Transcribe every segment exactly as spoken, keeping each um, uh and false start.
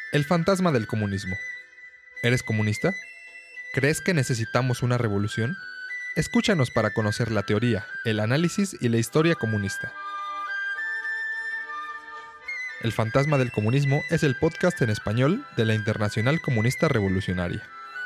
El fantasma del comunismo. ¿Eres comunista? ¿Crees que necesitamos una revolución? Escúchanos para conocer la teoría, el análisis y la historia comunista. El fantasma del comunismo es el podcast en español de la Internacional Comunista Revolucionaria.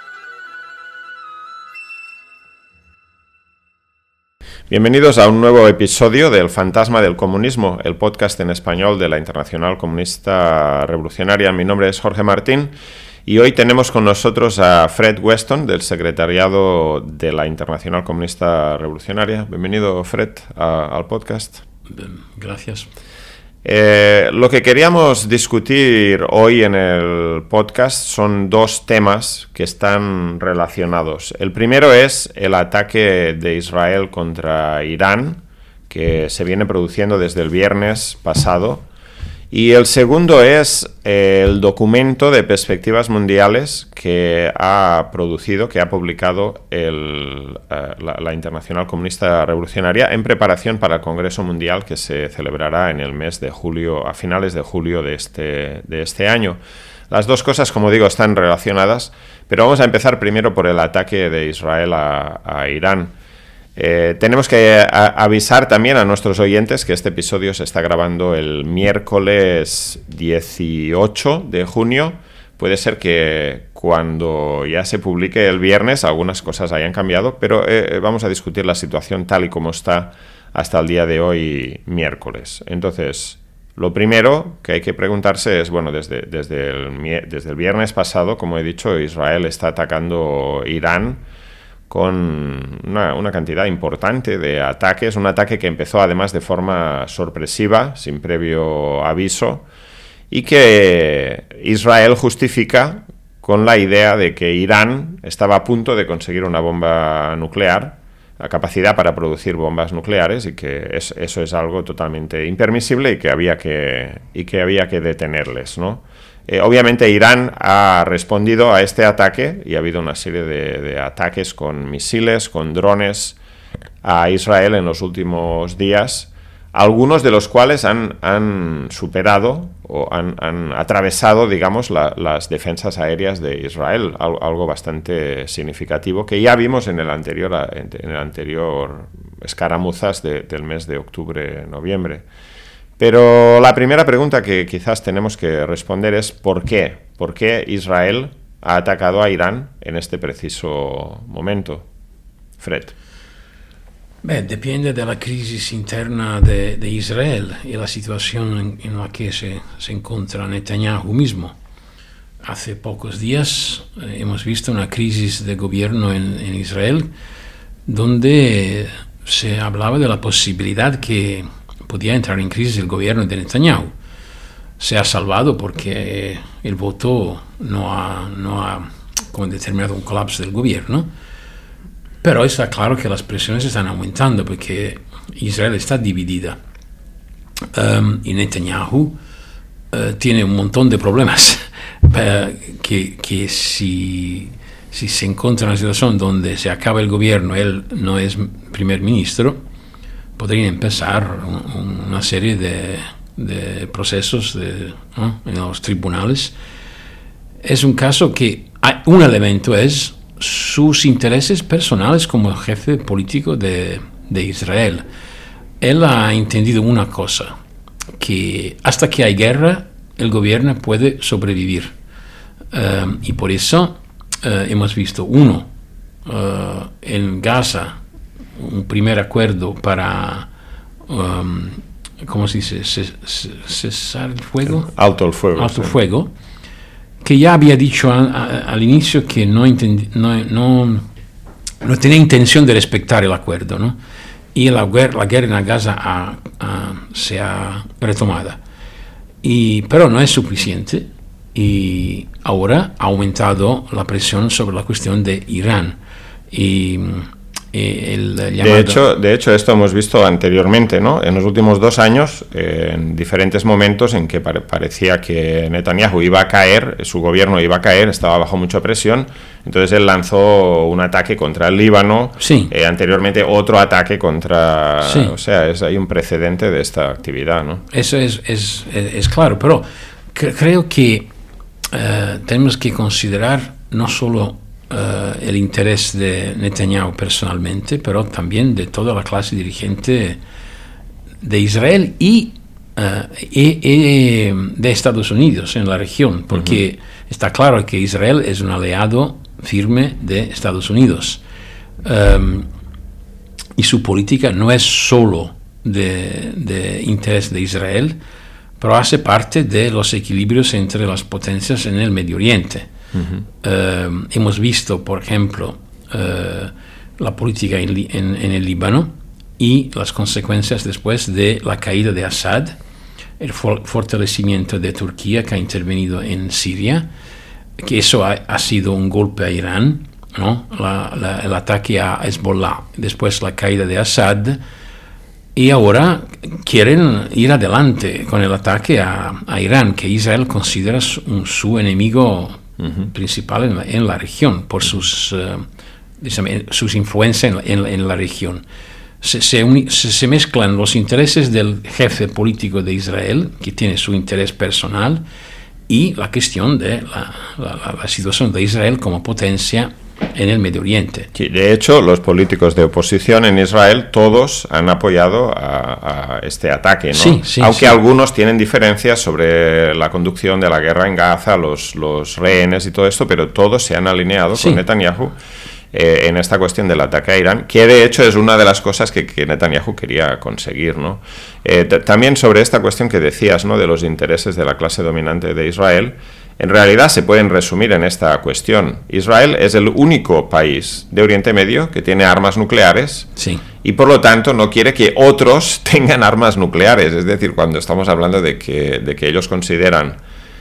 Bienvenidos a un nuevo episodio del Fantasma del Comunismo, el podcast en español de la Internacional Comunista Revolucionaria. Mi nombre es Jorge Martín y hoy tenemos con nosotros a Fred Weston, del secretariado de la Internacional Comunista Revolucionaria. Bienvenido, Fred, a, al podcast. Gracias. Eh, lo que queríamos discutir hoy en el podcast son dos temas que están relacionados. El primero es el ataque de Israel contra Irán, que se viene produciendo desde el viernes pasado. Y el segundo es el documento de perspectivas mundiales que ha producido, que ha publicado el, la, la Internacional Comunista Revolucionaria en preparación para el Congreso Mundial que se celebrará en el mes de julio, a finales de julio de este, de este año. Las dos cosas, como digo, están relacionadas, pero vamos a empezar primero por el ataque de Israel a, a Irán. Eh, tenemos que a, avisar también a nuestros oyentes que este episodio se está grabando el miércoles dieciocho de junio. Puede ser que cuando ya se publique el viernes algunas cosas hayan cambiado, pero eh, vamos a discutir la situación tal y como está hasta el día de hoy, miércoles. Entonces, lo primero que hay que preguntarse es, bueno, desde, desde, el, desde el viernes pasado, como he dicho, Israel está atacando Irán con una, una cantidad importante de ataques, un ataque que empezó además de forma sorpresiva, sin previo aviso, y que Israel justifica con la idea de que Irán estaba a punto de conseguir una bomba nuclear, la capacidad para producir bombas nucleares, y que es, eso es algo totalmente impermisible y que había que, y que, había que detenerles, ¿no? Eh, obviamente Irán ha respondido a este ataque y ha habido una serie de, de ataques con misiles, con drones a Israel en los últimos días, algunos de los cuales han, han superado o han, han atravesado, digamos, la, las defensas aéreas de Israel, algo, algo bastante significativo que ya vimos en el anterior, en el anterior escaramuzas de, del mes de octubre-noviembre. Pero la primera pregunta que quizás tenemos que responder es ¿por qué? ¿Por qué Israel ha atacado a Irán en este preciso momento? Fred. Beh, depende de la crisis interna de, de Israel y la situación en, en la que se, se encuentra Netanyahu mismo. Hace pocos días eh, hemos visto una crisis de gobierno en, en Israel donde se hablaba de la posibilidad que podía entrar en crisis el gobierno de Netanyahu. Se ha salvado porque el voto no ha, no ha como determinado un colapso del gobierno, pero está claro que las presiones están aumentando porque Israel está dividida um, y Netanyahu uh, tiene un montón de problemas que, que si, si se encuentra en una situación donde se acaba el gobierno, él no es primer ministro, podrían empezar un, una serie de, de procesos de, ¿no? en los tribunales. Es un caso que hay, un elemento es sus intereses personales como jefe político de, de Israel. Él ha entendido una cosa, que hasta que hay guerra, el gobierno puede sobrevivir. Um, y por eso uh, hemos visto, uno, uh, en Gaza, un primer acuerdo para, um, ¿cómo se dice? Cesar el fuego. Alto el fuego. Alto el sí. fuego. Que ya había dicho a, a, al inicio que no, intendi, no, no, no tenía intención de respetar el acuerdo, ¿no? Y la guerra, la guerra en Gaza ha, ha, se ha retomado. Y, pero no es suficiente. Y ahora ha aumentado la presión sobre la cuestión de Irán. Y El de, hecho, de hecho, esto hemos visto anteriormente, ¿no? En los últimos dos años, eh, en diferentes momentos en que pare- parecía que Netanyahu iba a caer, su gobierno iba a caer, estaba bajo mucha presión, entonces él lanzó un ataque contra el Líbano, sí. eh, anteriormente otro ataque contra... Sí. O sea, es, hay un precedente de esta actividad, ¿no? Eso es, es, es claro, pero cre- creo que eh, tenemos que considerar no solo eh, el interés de Netanyahu personalmente, pero también de toda la clase dirigente de Israel y, uh, y, y de Estados Unidos en la región, porque uh-huh. está claro que Israel es un aliado firme de Estados Unidos. Um, y su política no es solo de, de interés de Israel, pero hace parte de los equilibrios entre las potencias en el Medio Oriente. Uh-huh. Uh, hemos visto, por ejemplo, uh, la política en, en, en el Líbano, y las consecuencias después de la caída de Assad, el for- fortalecimiento de Turquía que ha intervenido en Siria, que eso ha, ha sido un golpe a Irán, ¿no? la, la, el ataque a Hezbollah, después la caída de Assad, y ahora quieren ir adelante con el ataque a, a Irán, que Israel considera su, un, su enemigo uh-huh. principal en la, en la región, por sus, uh, sus influencias en, en, en la región. Se, se, uni, se, se mezclan los intereses del jefe político de Israel, que tiene su interés personal, y la cuestión de la, la, la situación de Israel como potencia en el Medio Oriente. Sí, de hecho, los políticos de oposición en Israel todos han apoyado a, a este ataque, ¿no? Sí, sí, aunque sí. algunos tienen diferencias sobre la conducción de la guerra en Gaza, los, los rehenes y todo esto, pero todos se han alineado sí. con Netanyahu Eh, en esta cuestión del ataque a Irán, que de hecho es una de las cosas que, que Netanyahu quería conseguir, ¿no? Eh, t- también sobre esta cuestión que decías, ¿no?, de los intereses de la clase dominante de Israel, en realidad se pueden resumir en esta cuestión. Israel es el único país de Oriente Medio que tiene armas nucleares sí. y por lo tanto no quiere que otros tengan armas nucleares. Es decir, cuando estamos hablando de que, de que ellos consideran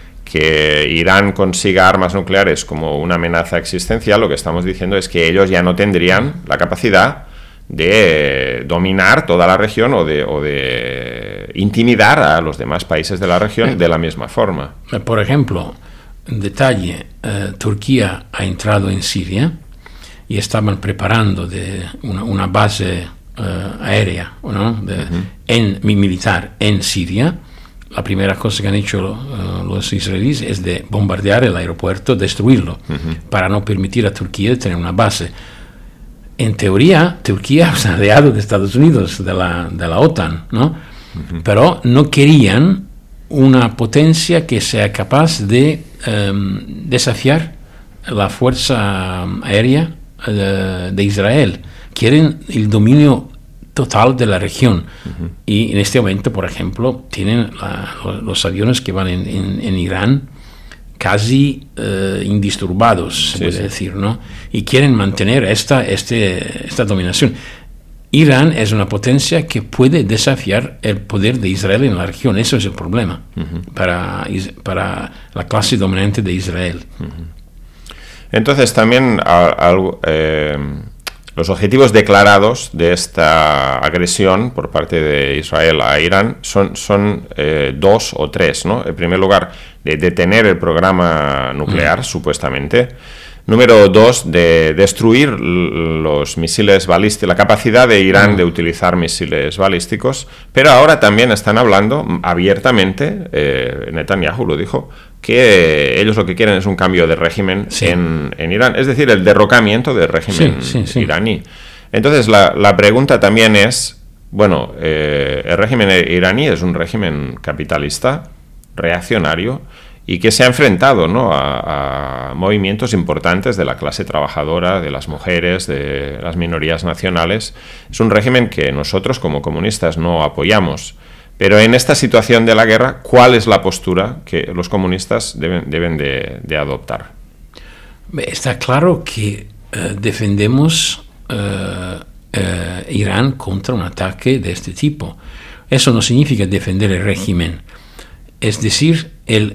que Irán consiga armas nucleares como una amenaza existencial, lo que estamos diciendo es que ellos ya no tendrían la capacidad de dominar toda la región o de, o de intimidar a los demás países de la región de la misma forma. Por ejemplo, en detalle, eh, Turquía ha entrado en Siria y estaban preparando de una, una base eh, aérea, ¿no?, de, uh-huh. en, militar en Siria. La primera cosa que han hecho uh, los israelíes es de bombardear el aeropuerto, destruirlo, uh-huh. para no permitir a Turquía tener una base. En teoría, Turquía es un aliado de Estados Unidos, de la, de la OTAN, ¿no? Uh-huh. Pero no querían una potencia que sea capaz de um, desafiar la fuerza aérea uh, de Israel. Quieren el dominio total de la región. Uh-huh. Y en este momento, por ejemplo, tienen la, los aviones que van en, en, en Irán casi uh, indisturbados, se sí, puede sí. decir, ¿no? Y quieren mantener esta, este, esta dominación. Irán es una potencia que puede desafiar el poder de Israel en la región. Eso es el problema uh-huh. para, para la clase dominante de Israel. Uh-huh. Entonces, también algo... Eh... los objetivos declarados de esta agresión por parte de Israel a Irán son, son eh, dos o tres, ¿no? En primer lugar, de detener el programa nuclear, mm. supuestamente. Número dos, de destruir los misiles balísticos, la capacidad de Irán mm. de utilizar misiles balísticos. Pero ahora también están hablando abiertamente, eh, Netanyahu lo dijo, que ellos lo que quieren es un cambio de régimen sí. en, en Irán, es decir, el derrocamiento del régimen sí, sí, sí. iraní. Entonces, la, la pregunta también es, bueno, eh, el régimen iraní es un régimen capitalista, reaccionario, y que se ha enfrentado, ¿no?, a, a movimientos importantes de la clase trabajadora, de las mujeres, de las minorías nacionales. Es un régimen que nosotros como comunistas no apoyamos. Pero en esta situación de la guerra, ¿cuál es la postura que los comunistas deben, deben de, de adoptar? Está claro que uh, defendemos uh, uh, Irán contra un ataque de este tipo. Eso no significa defender el régimen. Es decir, el,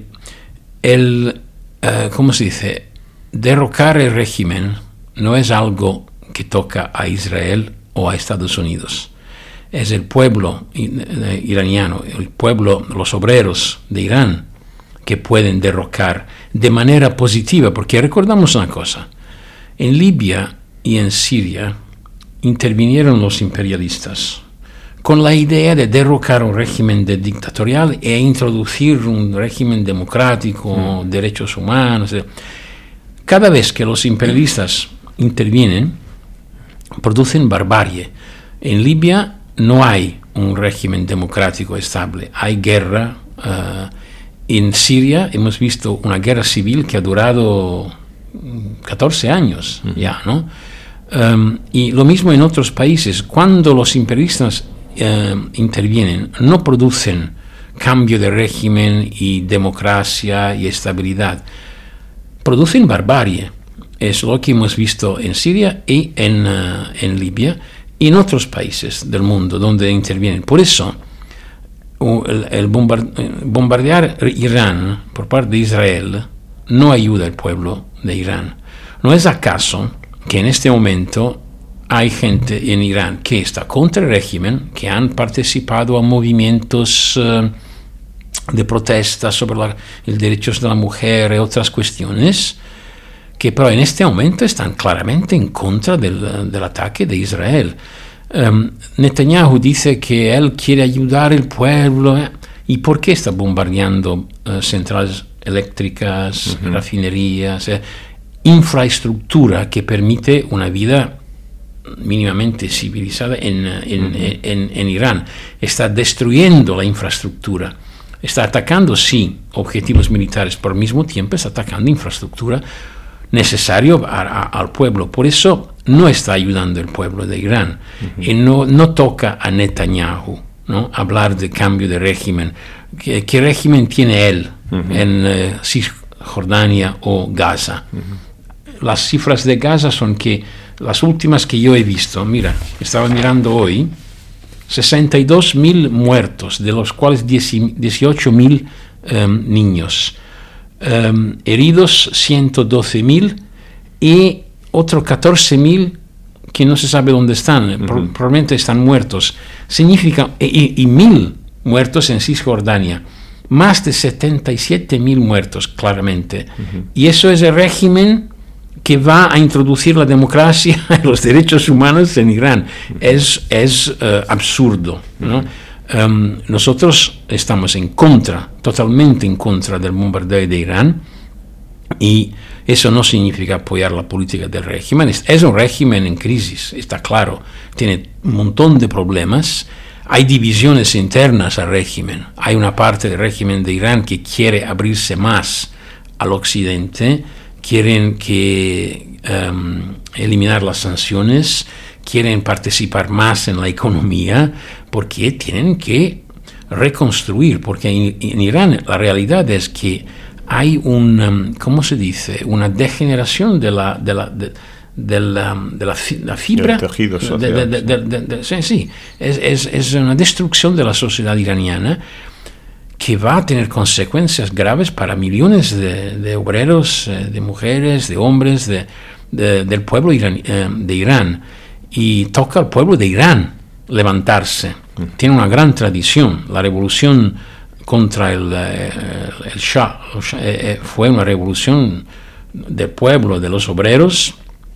el uh, ¿cómo se dice? Derrocar el régimen no es algo que toca a Israel o a Estados Unidos. Es el pueblo iraniano, el pueblo, los obreros de Irán, que pueden derrocar de manera positiva, porque recordamos una cosa, en Libia y en Siria intervinieron los imperialistas con la idea de derrocar un régimen de dictatorial e introducir un régimen democrático, mm. derechos humanos. Cada vez que los imperialistas intervienen, producen barbarie. En Libia no hay un régimen democrático estable, hay guerra. Uh, en Siria hemos visto una guerra civil que ha durado catorce años uh-huh. ya, ¿no? Um, y lo mismo en otros países. Cuando los imperialistas uh, intervienen, no producen cambio de régimen y democracia y estabilidad, producen barbarie. Es lo que hemos visto en Siria y en, uh, en Libia y en otros países del mundo donde intervienen. Por eso, el, el bombard- bombardear Irán por parte de Israel no ayuda al pueblo de Irán. ¿No es acaso que en este momento hay gente en Irán que está contra el régimen, que han participado a movimientos uh, de protesta sobre los derechos de la mujer y otras cuestiones, que pero en este momento están claramente en contra del, del ataque de Israel? Um, Netanyahu dice que él quiere ayudar al pueblo. ¿eh? ¿Y por qué está bombardeando uh, centrales eléctricas, uh-huh. refinerías, eh? infraestructura que permite una vida mínimamente civilizada en, en, uh-huh. en, en, en Irán? Está destruyendo la infraestructura. Está atacando, sí, objetivos militares, pero al mismo tiempo está atacando infraestructura necesario a, a, al pueblo. Por eso no está ayudando al pueblo de Irán. Uh-huh. Y no, no toca a Netanyahu, ¿no? hablar de cambio de régimen. ¿Qué, qué régimen tiene él uh-huh. en eh, Cisjordania o Gaza? Uh-huh. Las cifras de Gaza son que las últimas que yo he visto, mira, estaba mirando hoy, sesenta y dos mil muertos, de los cuales dieciocho mil um, niños. Um, heridos ciento doce mil y otros catorce mil que no se sabe dónde están, uh-huh. Pro- probablemente están muertos. Significa, y, y mil muertos en Cisjordania, más de setenta y siete mil muertos, claramente. Uh-huh. Y eso es el régimen que va a introducir la democracia y los derechos humanos en Irán. Uh-huh. Es, es uh, absurdo, ¿no? Uh-huh. Um, nosotros estamos en contra, totalmente en contra del bombardeo de Irán, y eso no significa apoyar la política del régimen. Es, es un régimen en crisis, está claro, tiene un montón de problemas, hay divisiones internas al régimen, hay una parte del régimen de Irán que quiere abrirse más al occidente, quieren que um, eliminar las sanciones, quieren participar más en la economía, porque tienen que reconstruir, porque en, en Irán la realidad es que hay un, ¿cómo se dice? Una degeneración de la, de la, de, de la, de la, la fibra. El tejido social. De, de, de, de, de, sí, sí. Es, es, es una destrucción de la sociedad iraniana que va a tener consecuencias graves para millones de, de obreros, de mujeres, de hombres, de, de, del pueblo iran, de Irán. Y toca al pueblo de Irán levantarse. Mm. Tiene una gran tradición. La revolución contra el, el, el Shah eh, fue una revolución del pueblo, de los obreros,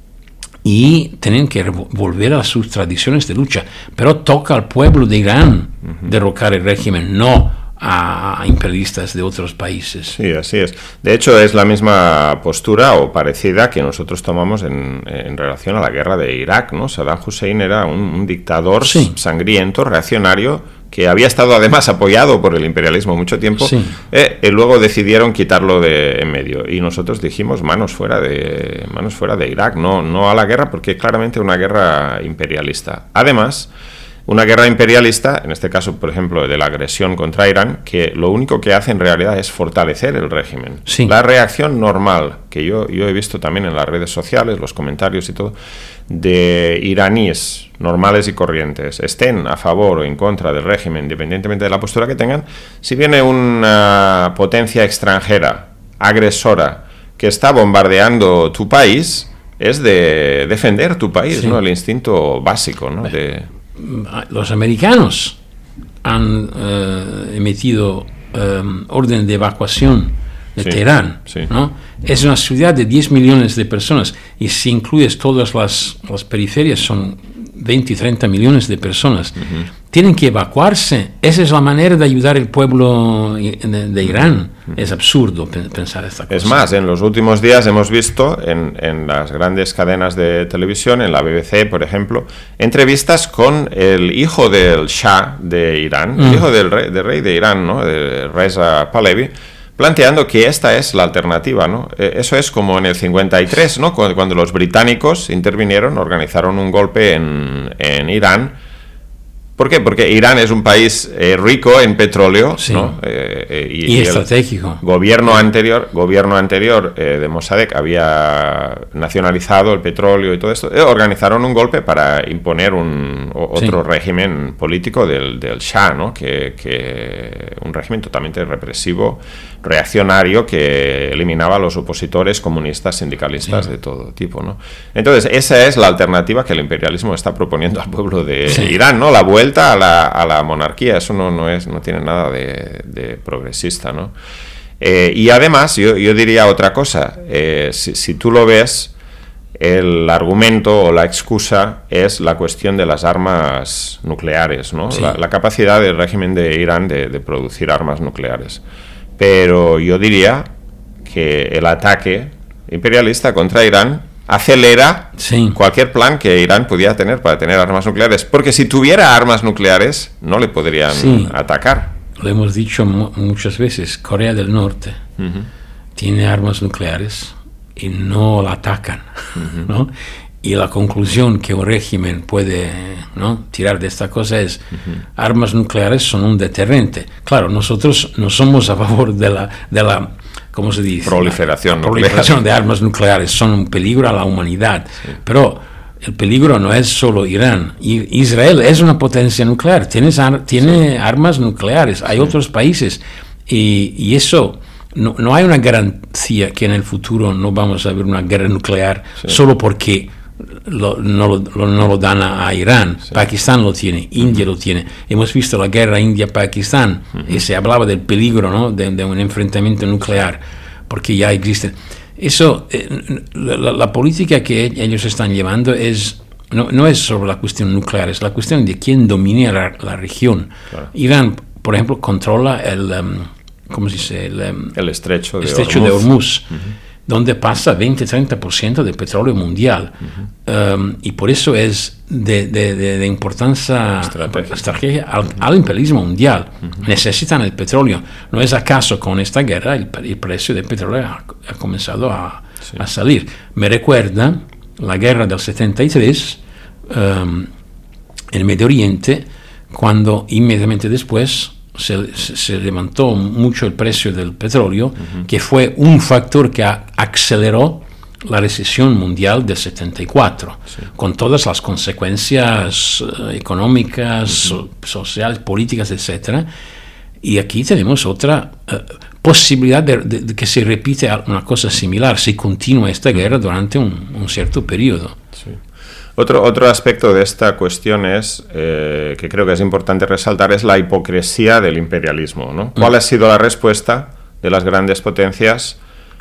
y tienen que volver a sus tradiciones de lucha. Pero toca al pueblo de Irán uh-huh. derrocar el régimen, no a imperialistas de otros países. Sí, así es. De hecho, es la misma postura o parecida que nosotros tomamos en, en relación a la guerra de Irak, ¿no? Saddam Hussein era un, un dictador sí. sangriento, reaccionario, que había estado además apoyado por el imperialismo mucho tiempo, sí. eh, y luego decidieron quitarlo de en medio. Y nosotros dijimos manos fuera de manos fuera de Irak, no, no a la guerra, porque claramente una guerra imperialista. Además, una guerra imperialista, en este caso, por ejemplo, de la agresión contra Irán, que lo único que hace en realidad es fortalecer el régimen. Sí. La reacción normal, que yo, yo he visto también en las redes sociales, los comentarios y todo, de iraníes normales y corrientes, estén a favor o en contra del régimen, independientemente de la postura que tengan, si viene una potencia extranjera, agresora, que está bombardeando tu país, es de defender tu país, sí. ¿no? El instinto básico, ¿no? De... Los americanos han uh, emitido um, orden de evacuación de sí, Teherán, sí. ¿no? Es una ciudad de diez millones de personas, y si incluyes todas las, las periferias son veinte y treinta millones de personas. Uh-huh. tienen que evacuarse. Esa es la manera de ayudar al pueblo de, de Irán. Es absurdo pensar esta cosa. Es más, en los últimos días hemos visto en, en las grandes cadenas de televisión, en la B B C, por ejemplo, entrevistas con el hijo del Shah de Irán, mm. el hijo del rey, del rey de Irán, ¿no? De Reza Pahlavi, planteando que esta es la alternativa, ¿no? Eso es como en el cincuenta y tres, ¿no? Cuando, cuando los británicos intervinieron, organizaron un golpe en, en Irán. ¿Por qué? Porque Irán es un país eh, rico en petróleo, sí. ¿no? Eh, eh, y, y, y estratégico. El gobierno anterior, gobierno anterior eh, de Mossadegh había nacionalizado el petróleo y todo esto. Eh, organizaron un golpe para imponer un o, otro sí. régimen político del, del Shah, ¿no? Que, que un régimen totalmente represivo, reaccionario, que eliminaba a los opositores comunistas, sindicalistas sí. de todo tipo, ¿no? Entonces, esa es la alternativa que el imperialismo está proponiendo al pueblo de sí. Irán, ¿no? La vuelta a la, a la monarquía. Eso no, no, es, no tiene nada de, de progresista, ¿no? Eh, y además, yo, yo diría otra cosa. Eh, si, si tú lo ves, el argumento o la excusa es la cuestión de las armas nucleares, ¿no? Sí. La, la capacidad del régimen de Irán de, de producir armas nucleares. Pero yo diría que el ataque imperialista contra Irán acelera sí. cualquier plan que Irán pudiera tener para tener armas nucleares, porque si tuviera armas nucleares no le podrían sí. atacar. Lo hemos dicho mu- muchas veces, Corea del Norte uh-huh. tiene armas nucleares y no la atacan, uh-huh. ¿no? Y la conclusión que un régimen puede, ¿no?, tirar de esta cosa es uh-huh. armas nucleares son un deterrente. Claro, nosotros no somos a favor de la, de la ¿cómo se dice? Proliferación, la, la proliferación de armas nucleares. Son un peligro a la humanidad. Sí. Pero el peligro no es solo Irán. I- Israel es una potencia nuclear, tiene, ar- tiene sí. armas nucleares. Hay sí. otros países. Y, y eso... No, no hay una garantía que en el futuro no vamos a ver una guerra nuclear sí. solo porque lo, no, lo, lo, no lo dan a, a Irán. Sí. Pakistán lo tiene, India uh-huh. lo tiene. Hemos visto la guerra India-Pakistán uh-huh. y se hablaba del peligro, ¿no?, de, de un enfrentamiento nuclear, porque ya existe. Eso, eh, la, la política que ellos están llevando es no, no es sobre la cuestión nuclear, es la cuestión de quién domina la, la región. Claro. Irán, por ejemplo, controla el... Um, ¿cómo se dice? El, um, el estrecho de estrecho Hormuz, de Hormuz uh-huh. donde pasa veinte a treinta por ciento del petróleo mundial. Uh-huh. Um, y por eso es de, de, de, de importancia estratégica al, al imperialismo mundial. Uh-huh. Necesitan el petróleo. ¿No es acaso con esta guerra el, el precio del petróleo ha, ha comenzado a, sí. a salir? Me recuerda la guerra del setenta y tres um, en Medio Oriente, cuando inmediatamente después Se, se levantó mucho el precio del petróleo, uh-huh. que fue un factor que a, aceleró la recesión mundial del setenta y cuatro, sí. con todas las consecuencias uh, económicas, uh-huh. so, sociales, políticas, etcétera. Y aquí tenemos otra uh, posibilidad de, de, de que se repite una cosa similar si continúa esta guerra durante un, un cierto periodo. Sí. Otro, otro aspecto de esta cuestión es, eh, que creo que es importante resaltar, es la hipocresía del imperialismo, ¿no? ¿Cuál ha sido la respuesta de las grandes potencias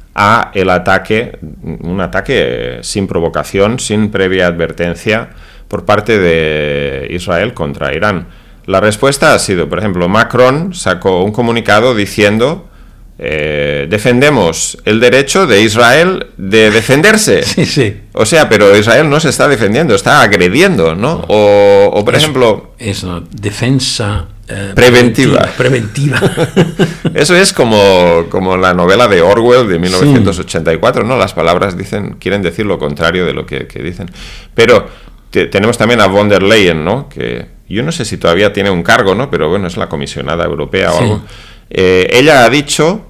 a el ataque, un ataque sin provocación, sin previa advertencia por parte de Israel contra Irán? La respuesta ha sido, por ejemplo, Macron sacó un comunicado diciendo... Eh, defendemos el derecho de Israel de defenderse. Sí, sí. O sea, pero Israel no se está defendiendo, está agrediendo, ¿no? O, o por es, ejemplo... Es una defensa eh, preventiva. Preventiva. Eso es como, como la novela de Orwell de mil novecientos ochenta y cuatro, sí. ¿no? Las palabras dicen, quieren decir lo contrario de lo que, que dicen. Pero te, tenemos también a von der Leyen, ¿no? Que yo no sé si todavía tiene un cargo, ¿no? Pero bueno, es la comisionada europea o sí. algo. Eh, ella ha dicho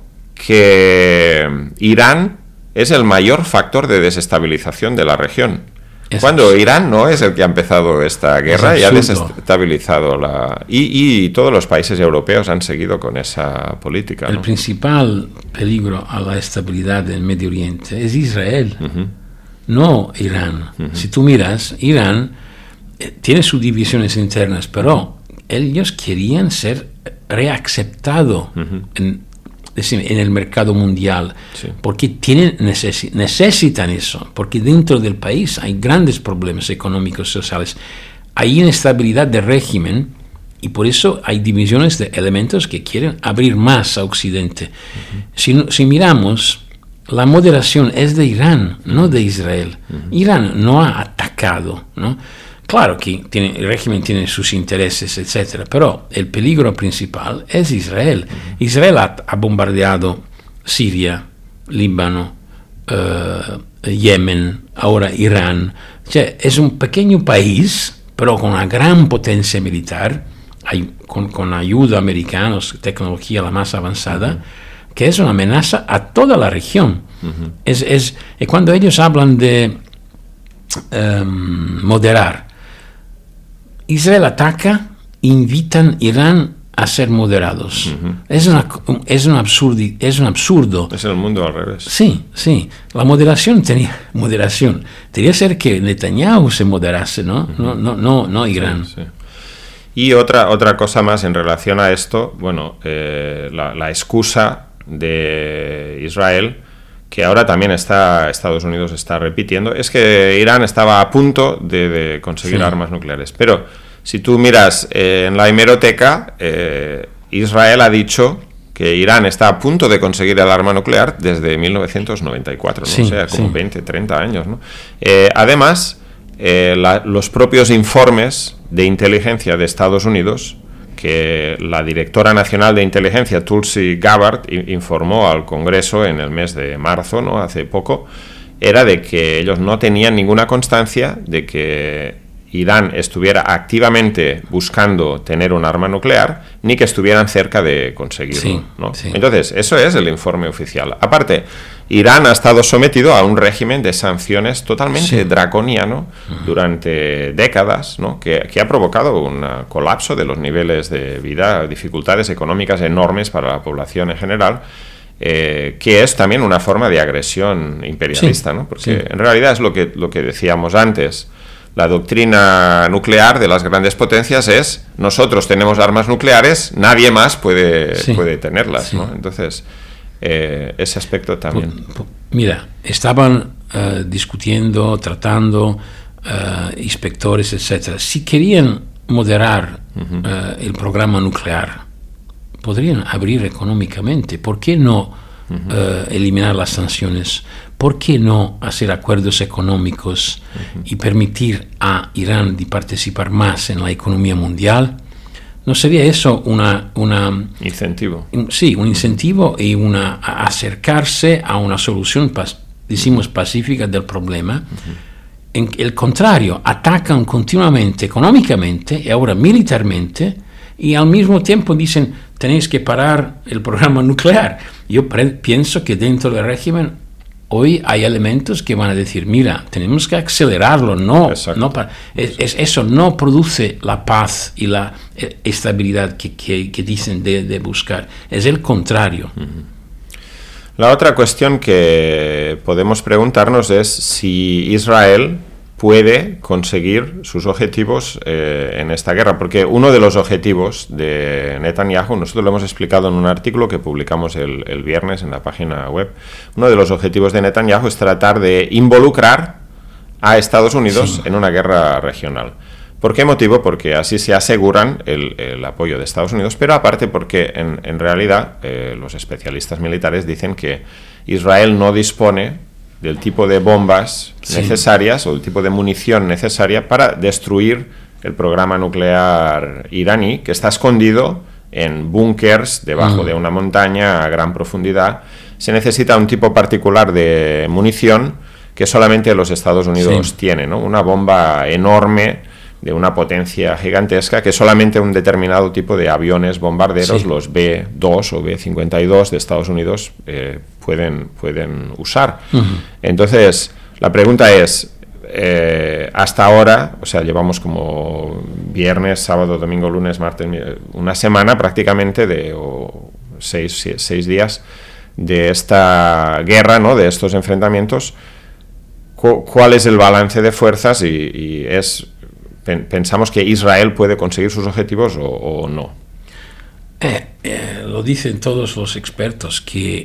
que Irán es el mayor factor de desestabilización de la región. Es cuando absurdo. Irán no es el que ha empezado esta guerra y ha desestabilizado la... Y, y todos los países europeos han seguido con esa política, ¿no? El principal peligro a la estabilidad del Medio Oriente es Israel, uh-huh. no Irán. Uh-huh. Si tú miras, Irán eh, tiene sus divisiones internas, pero ellos querían ser reaceptado uh-huh. en en el mercado mundial, sí. porque tienen necesi- necesitan eso, porque dentro del país hay grandes problemas económicos y sociales, hay inestabilidad de régimen y por eso hay divisiones de elementos que quieren abrir más a Occidente. Uh-huh. Si, si miramos, la moderación es de Irán, no de Israel. Uh-huh. Irán no ha atacado, ¿no? Claro que tiene, el régimen tiene sus intereses, etcétera, pero el peligro principal es Israel. Uh-huh. Israel ha, ha bombardeado Siria, Líbano, uh, Yemen, ahora Irán. O sea, es un pequeño país, pero con una gran potencia militar, hay, con, con ayuda americana, tecnología la más avanzada, uh-huh. que es una amenaza a toda la región. Uh-huh. Es, es, y cuando ellos hablan de um, moderar, Israel ataca, invitan a Irán a ser moderados. Uh-huh. Es, una, es, un absurdi, es un absurdo. Es el mundo al revés. Sí, sí. La moderación tenía moderación. Tenía que ser que Netanyahu se moderase, ¿no? Uh-huh. No, no, no, no Irán. Sí, sí. Y otra, otra cosa más en relación a esto, bueno, eh, la, la excusa de Israel, que ahora también está Estados Unidos está repitiendo, es que Irán estaba a punto de, de conseguir sí. armas nucleares. Pero si tú miras eh, en la hemeroteca, eh, Israel ha dicho que Irán está a punto de conseguir el arma nuclear desde mil novecientos noventa y cuatro, ¿no? Sí, o sea, como sí. veinte, treinta años, ¿no? Eh, además, eh, la, los propios informes de inteligencia de Estados Unidos, que la directora nacional de inteligencia, Tulsi Gabbard, informó al Congreso en el mes de marzo, ¿no? Hace poco, era de que ellos no tenían ninguna constancia de que Irán estuviera activamente buscando tener un arma nuclear, ni que estuvieran cerca de conseguirlo, sí, ¿no? Sí. Entonces, eso es el informe oficial. Aparte, Irán ha estado sometido a un régimen de sanciones totalmente sí. draconiano uh-huh. durante décadas, ¿no? que, que ha provocado un colapso de los niveles de vida, dificultades económicas enormes para la población en general, eh, que es también una forma de agresión imperialista, sí. ¿no? Porque sí. en realidad es lo que, lo que decíamos antes. La doctrina nuclear de las grandes potencias es: nosotros tenemos armas nucleares, nadie más puede, sí. puede tenerlas, sí. ¿no? Entonces, eh, ese aspecto también. Por, por, mira, estaban uh, discutiendo, tratando, uh, inspectores, etcétera. Si querían moderar uh-huh. uh, el programa nuclear, podrían abrir económicamente. ¿Por qué no uh-huh. uh, eliminar las sanciones? ¿Por qué no hacer acuerdos económicos uh-huh. y permitir a Irán de participar más en la economía mundial? ¿No sería eso una... una incentivo? Un, sí, un incentivo y una, a acercarse a una solución, pas, decimos, pacífica del problema. Uh-huh. En el contrario, atacan continuamente económicamente y ahora militarmente, y al mismo tiempo dicen: tenéis que parar el programa nuclear. Yo pre- pienso que dentro del régimen hoy hay elementos que van a decir: mira, tenemos que acelerarlo, no, no para, es, es, eso no produce la paz y la eh, estabilidad que, que, que dicen de, de buscar, es el contrario. Uh-huh. La otra cuestión que podemos preguntarnos es si Israel puede conseguir sus objetivos eh, en esta guerra, porque uno de los objetivos de Netanyahu, nosotros lo hemos explicado en un artículo que publicamos el, el viernes en la página web, uno de los objetivos de Netanyahu es tratar de involucrar a Estados Unidos sí. en una guerra regional. ¿Por qué motivo? Porque así se aseguran el, el apoyo de Estados Unidos, pero aparte porque en, en realidad eh, los especialistas militares dicen que Israel no dispone del tipo de bombas sí. necesarias o del tipo de munición necesaria para destruir el programa nuclear iraní, que está escondido en búnkers debajo mm. de una montaña a gran profundidad. Se necesita un tipo particular de munición que solamente los Estados Unidos sí. tienen, ¿no? Una bomba enorme de una potencia gigantesca que solamente un determinado tipo de aviones bombarderos, sí. los B dos o B cincuenta y dos de Estados Unidos, eh, pueden, pueden usar. Uh-huh. Entonces, la pregunta es, eh, hasta ahora, o sea, llevamos como viernes, sábado, domingo, lunes, martes, una semana prácticamente de o seis, seis días de esta guerra, ¿no? De estos enfrentamientos. Cu- ¿Cuál es el balance de fuerzas? Y, y es... ¿Pensamos que Israel puede conseguir sus objetivos o, o no? Eh, eh, lo dicen todos los expertos que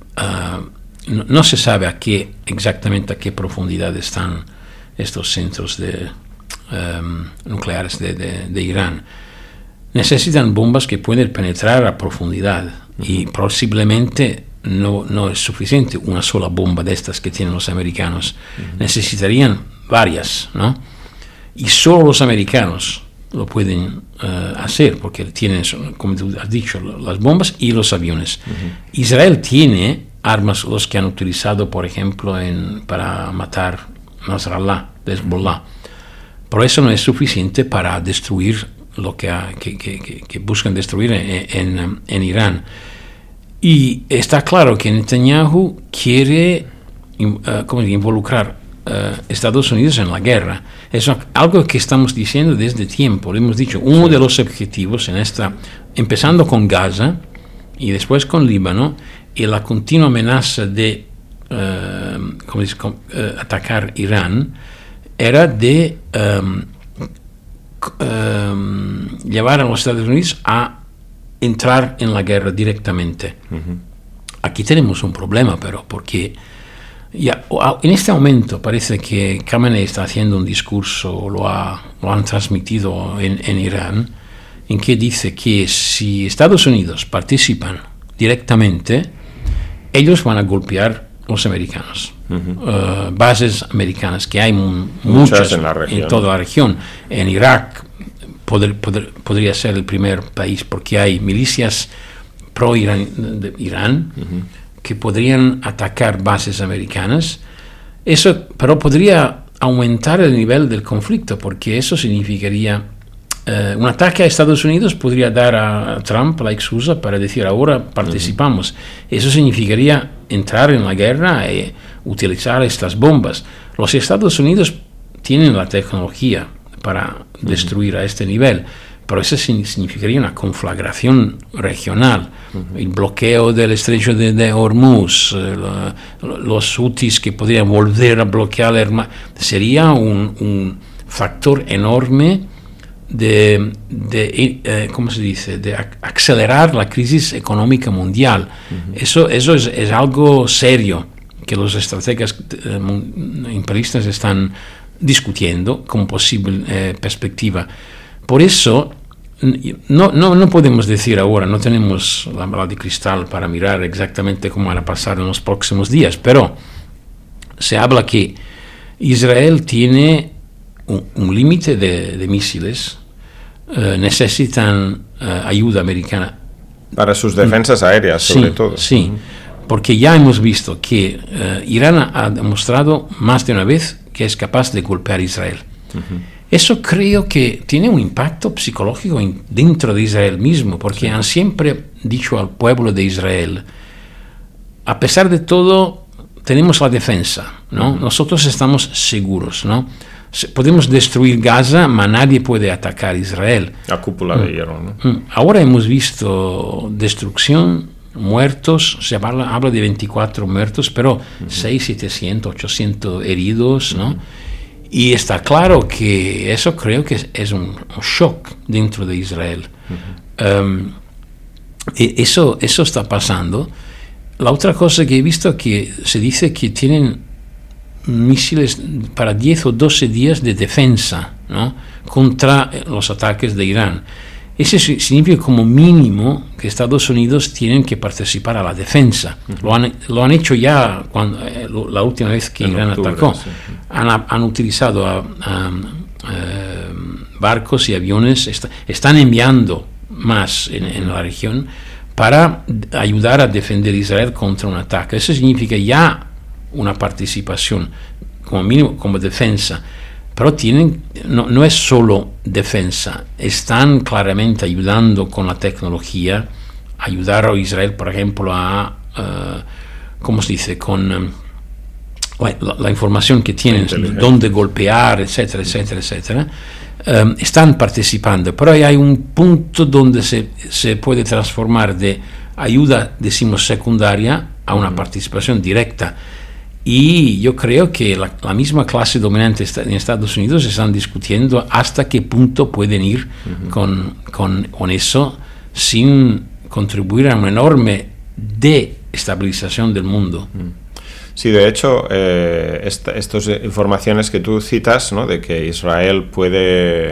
uh, no, no se sabe a qué exactamente a qué profundidad están estos centros de, um, nucleares de, de, de Irán. necesitan bombas que pueden penetrar a profundidad. Uh-huh. Y posiblemente no, no es suficiente una sola bomba de estas que tienen los americanos. Uh-huh. Necesitarían varias, ¿no? Y solo los americanos lo pueden uh, hacer, porque tienen, como tú has dicho, las bombas y los aviones. Uh-huh. Israel tiene armas, los que han utilizado, por ejemplo, en, para matar Nasrallah, Hezbollah. Pero eso no es suficiente para destruir lo que, ha, que, que, que buscan destruir en, en, en Irán. Y está claro que Netanyahu quiere uh, ¿cómo digo, involucrar uh, Estados Unidos en la guerra. Es algo que estamos diciendo desde tiempo. Lo hemos dicho, uno de los objetivos en esta, empezando con Gaza y después con Líbano, y la continua amenaza de uh, ¿cómo dice, uh, atacar Irán, era de um, um, llevar a los Estados Unidos a entrar en la guerra directamente. Uh-huh. Aquí tenemos un problema, pero porque ya, en este momento parece que Khamenei está haciendo un discurso, lo, ha, lo han transmitido en, en Irán, en que dice que si Estados Unidos participan directamente, ellos van a golpear los americanos. Uh-huh. Uh, bases americanas, que hay m- muchas, muchas en, la región, en toda la región. En Irak poder, poder, podría ser el primer país, porque hay milicias pro-Irán de Irán, uh-huh, que podrían atacar bases americanas. Eso, pero podría aumentar el nivel del conflicto, porque eso significaría uh, un ataque a Estados Unidos podría dar a Trump la excusa para decir ahora participamos. Uh-huh. Eso significaría entrar en la guerra e utilizar estas bombas. Los Estados Unidos tienen la tecnología para uh-huh. destruir a este nivel, pero eso significaría una conflagración regional. Uh-huh. El bloqueo del estrecho de, de Hormuz, eh, la, los hutis que podrían volver a bloquear el mar, sería un, un factor enorme de, de eh, ¿cómo se dice?, de ac- acelerar la crisis económica mundial. Uh-huh. Eso, eso es, es algo serio que los estrategas eh, imperialistas están discutiendo como posible eh, perspectiva. Por eso, no, no, no podemos decir ahora, no tenemos la bola de cristal para mirar exactamente cómo van a pasar en los próximos días, pero se habla que Israel tiene un, un límite de, de misiles, eh, necesitan eh, ayuda americana. Para sus defensas aéreas, sí, sobre todo. Sí, porque ya hemos visto que eh, Irán ha demostrado más de una vez que es capaz de golpear a Israel. Uh-huh. Eso creo que tiene un impacto psicológico in, dentro de Israel mismo, porque sí. han siempre dicho al pueblo de Israel, a pesar de todo, tenemos la defensa, ¿no? Uh-huh. Nosotros estamos seguros, ¿no? Podemos destruir Gaza, pero nadie puede atacar Israel. La cúpula de hierro, ¿no? Ahora hemos visto destrucción, muertos, se habla, habla de veinticuatro muertos, pero uh-huh. seiscientos, setecientos, ochocientos heridos, ¿no? Uh-huh. Y está claro que eso creo que es, es un, un shock dentro de Israel. Uh-huh. Um, y eso, eso está pasando. La otra cosa que he visto es que se dice que tienen misiles para diez o doce días de defensa, ¿no?, contra los ataques de Irán. Eso significa como mínimo que Estados Unidos tienen que participar a la defensa. Uh-huh. Lo, han, lo han hecho ya cuando, eh, lo, la última vez que en Irán octubre, atacó. Sí. Han, han utilizado a, a, a barcos y aviones, est- están enviando más en, en la región para ayudar a defender a Israel contra un ataque. Eso significa ya una participación, como mínimo, como defensa. Pero tienen, no, no es solo defensa, están claramente ayudando con la tecnología, ayudar a Israel, por ejemplo, a, uh, ¿cómo se dice?, con um, la, la información que tienen, dónde golpear, etcétera, etcétera, etcétera. Um, están participando, pero hay un punto donde se, se puede transformar de ayuda, decimos, secundaria a una participación directa. Y yo creo que la, la misma clase dominante en Estados Unidos están discutiendo hasta qué punto pueden ir uh-huh. con, con, con eso sin contribuir a una enorme desestabilización del mundo. Sí, de hecho, eh, esta, estas informaciones que tú citas, ¿no?, de que Israel puede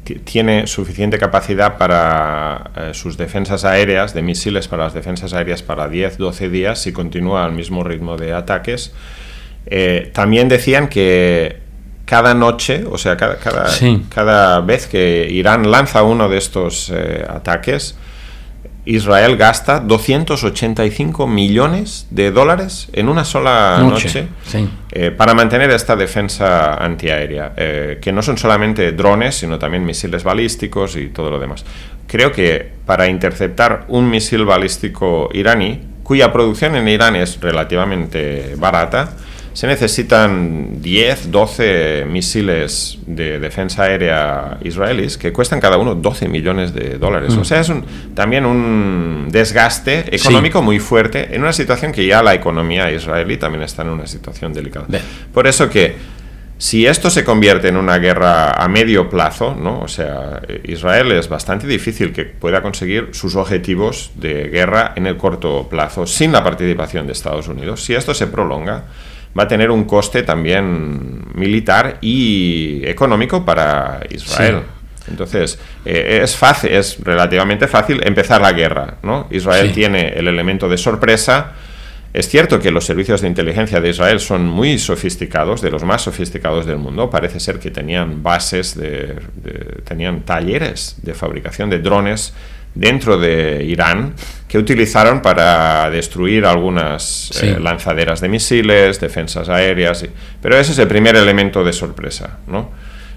t- tiene suficiente capacidad para eh, sus defensas aéreas, de misiles para las defensas aéreas para diez, doce días si continúa al mismo ritmo de ataques. Eh, también decían que cada noche, o sea, cada, cada, sí. cada vez que Irán lanza uno de estos eh, ataques, Israel gasta doscientos ochenta y cinco millones de dólares en una sola noche, noche sí. eh, para mantener esta defensa antiaérea, eh, que no son solamente drones, sino también misiles balísticos y todo lo demás. Creo que para interceptar un misil balístico iraní, cuya producción en Irán es relativamente barata, se necesitan diez, doce misiles de defensa aérea israelíes que cuestan cada uno doce millones de dólares. Mm. O sea, es un, también un desgaste económico sí. muy fuerte en una situación que ya la economía israelí también está en una situación delicada. Bien. Por eso que si esto se convierte en una guerra a medio plazo, ¿no? O sea, Israel es bastante difícil que pueda conseguir sus objetivos de guerra en el corto plazo sin la participación de Estados Unidos. Si esto se prolonga, va a tener un coste también militar y económico para Israel. Sí. Entonces, eh, es fácil, es relativamente fácil empezar la guerra, ¿no? Israel sí. tiene el elemento de sorpresa. Es cierto que los servicios de inteligencia de Israel son muy sofisticados, de los más sofisticados del mundo. Parece ser que tenían bases, de, de, tenían talleres de fabricación de drones dentro de Irán, que utilizaron para destruir algunas sí. eh, lanzaderas de misiles, defensas aéreas, y, pero ese es el primer elemento de sorpresa, ¿no?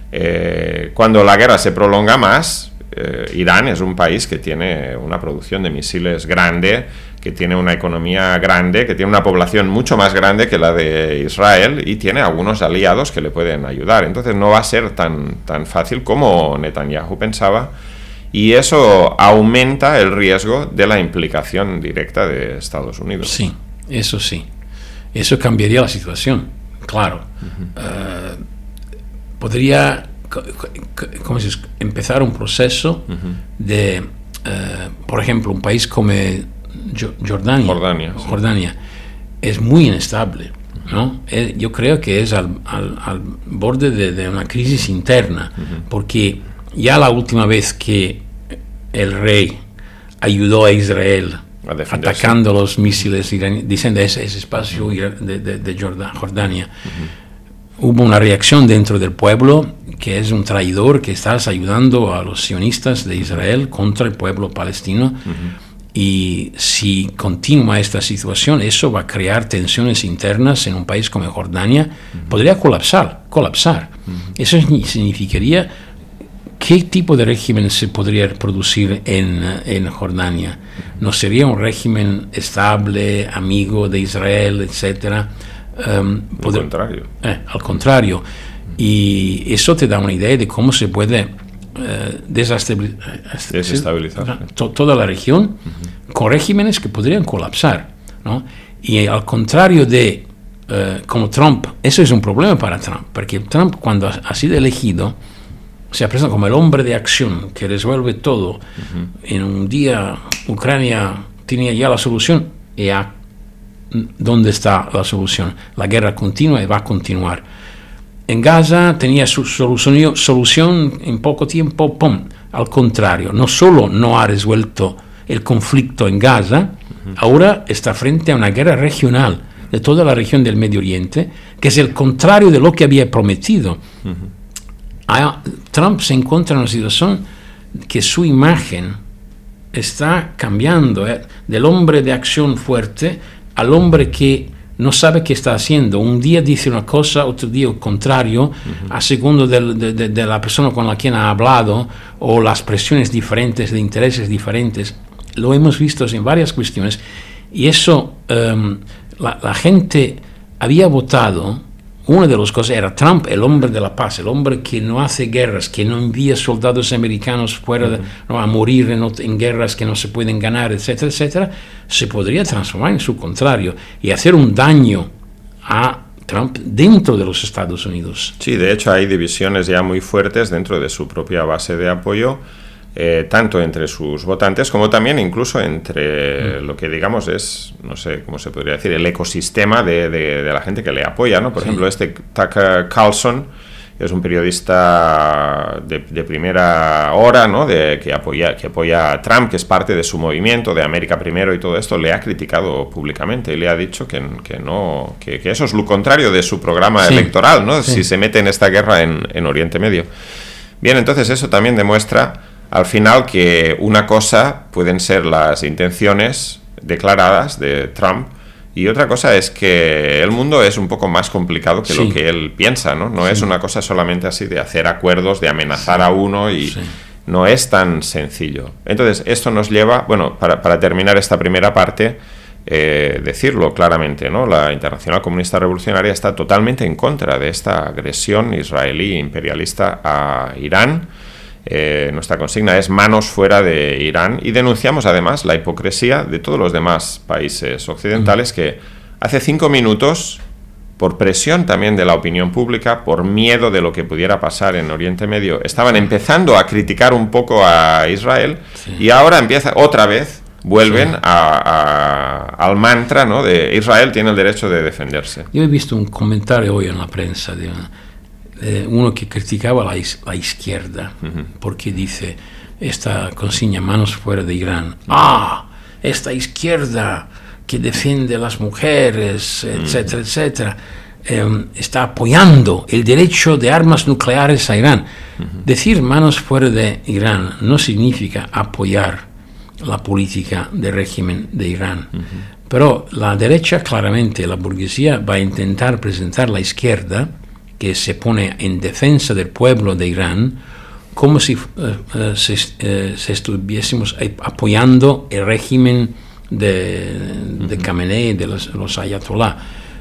Eh, cuando la guerra se prolonga más, eh, Irán es un país que tiene una producción de misiles grande, que tiene una economía grande, que tiene una población mucho más grande que la de Israel y tiene algunos aliados que le pueden ayudar. Entonces no va a ser tan, tan fácil como Netanyahu pensaba. Y eso aumenta el riesgo de la implicación directa de Estados Unidos. Sí, eso sí. Eso cambiaría la situación, claro. Uh-huh. Uh, podría ¿cómo se dice? empezar un proceso uh-huh. de, uh, por ejemplo, un país como Jordania. Jordania, sí. Jordania es muy inestable, ¿no? Eh, yo creo que es al, al, al borde de, de una crisis interna, uh-huh. porque ya la última vez que el rey ayudó a Israel a atacando los misiles iraníes, diciendo ese, ese espacio de, de, de Jordania, uh-huh. hubo una reacción dentro del pueblo que es un traidor, que estás ayudando a los sionistas de Israel contra el pueblo palestino. Uh-huh. Y si continúa esta situación, eso va a crear tensiones internas en un país como Jordania. Uh-huh. Podría colapsar, colapsar. Uh-huh. Eso significaría qué tipo de régimen se podría producir en, en Jordania. No sería un régimen estable, amigo de Israel, etcétera. Um, al poder, contrario. Eh, al contrario. Y eso te da una idea de cómo se puede uh, desestabilizar, desestabilizar to, toda la región uh-huh. con regímenes que podrían colapsar, ¿no? Y al contrario de uh, como Trump, eso es un problema para Trump, porque Trump, cuando ha, ha sido elegido, se presenta como el hombre de acción que resuelve todo. Uh-huh. En un día Ucrania tenía ya la solución y a, ¿dónde está la solución? La guerra continúa y va a continuar. En Gaza tenía su solución, solución en poco tiempo, ¡pum! Al contrario, no solo no ha resuelto el conflicto en Gaza, uh-huh. ahora está frente a una guerra regional de toda la región del Medio Oriente, que es el contrario de lo que había prometido. Uh-huh. Trump se encuentra en una situación que su imagen está cambiando, ¿eh? Del hombre de acción fuerte al hombre que no sabe qué está haciendo. Un día dice una cosa, otro día el contrario, uh-huh. a segundo de, de, de, de la persona con la quien ha hablado, o las presiones diferentes, de intereses diferentes. Lo hemos visto en varias cuestiones. Y eso, um, la, la gente había votado. Una de las cosas era Trump, el hombre de la paz, el hombre que no hace guerras, que no envía soldados americanos fuera de, no, a morir en, en guerras que no se pueden ganar, etcétera, etcétera, se podría transformar en su contrario y hacer un daño a Trump dentro de los Estados Unidos. Sí, de hecho hay divisiones ya muy fuertes dentro de su propia base de apoyo, eh, tanto entre sus votantes como también incluso entre mm. lo que digamos es, no sé cómo se podría decir, el ecosistema de, de, de la gente que le apoya, ¿no? Por sí. ejemplo, este Tucker Carlson, es un periodista de, de primera hora, ¿no? de, que, apoya, que apoya a Trump, que es parte de su movimiento de América Primero y todo esto, le ha criticado públicamente y le ha dicho que, que, no, que, que eso es lo contrario de su programa sí. electoral, ¿no? Sí. Si se mete en esta guerra en, en Oriente Medio. Bien, entonces eso también demuestra al final que una cosa pueden ser las intenciones declaradas de Trump, y otra cosa es que el mundo es un poco más complicado que sí. lo que él piensa, ¿no? No sí. es una cosa solamente así de hacer acuerdos, de amenazar sí. a uno, y sí. no es tan sencillo. Entonces, esto nos lleva, bueno, para, para terminar esta primera parte, eh, decirlo claramente, ¿no? La Internacional Comunista Revolucionaria está totalmente en contra de esta agresión israelí imperialista a Irán. Eh, nuestra consigna es manos fuera de Irán, y denunciamos además la hipocresía de todos los demás países occidentales que hace cinco minutos, por presión también de la opinión pública, por miedo de lo que pudiera pasar en Oriente Medio, estaban empezando a criticar un poco a Israel, sí. y ahora empieza otra vez, vuelven sí. a, a, al mantra, ¿no? De Israel tiene el derecho de defenderse. Yo he visto un comentario hoy en la prensa de una Eh, uno que criticaba la, is- la izquierda uh-huh. porque dice esta consigna manos fuera de Irán, ah, esta izquierda que defiende a las mujeres, etcétera, uh-huh. etcétera, eh, está apoyando el derecho de armas nucleares a Irán. Uh-huh. Decir manos fuera de Irán no significa apoyar la política del régimen de Irán, uh-huh. pero la derecha, claramente la burguesía, va a intentar presentar la izquierda, que se pone en defensa del pueblo de Irán, como si uh, uh, se, uh, se estuviésemos apoyando el régimen de, de Khamenei, de los, los ayatolá.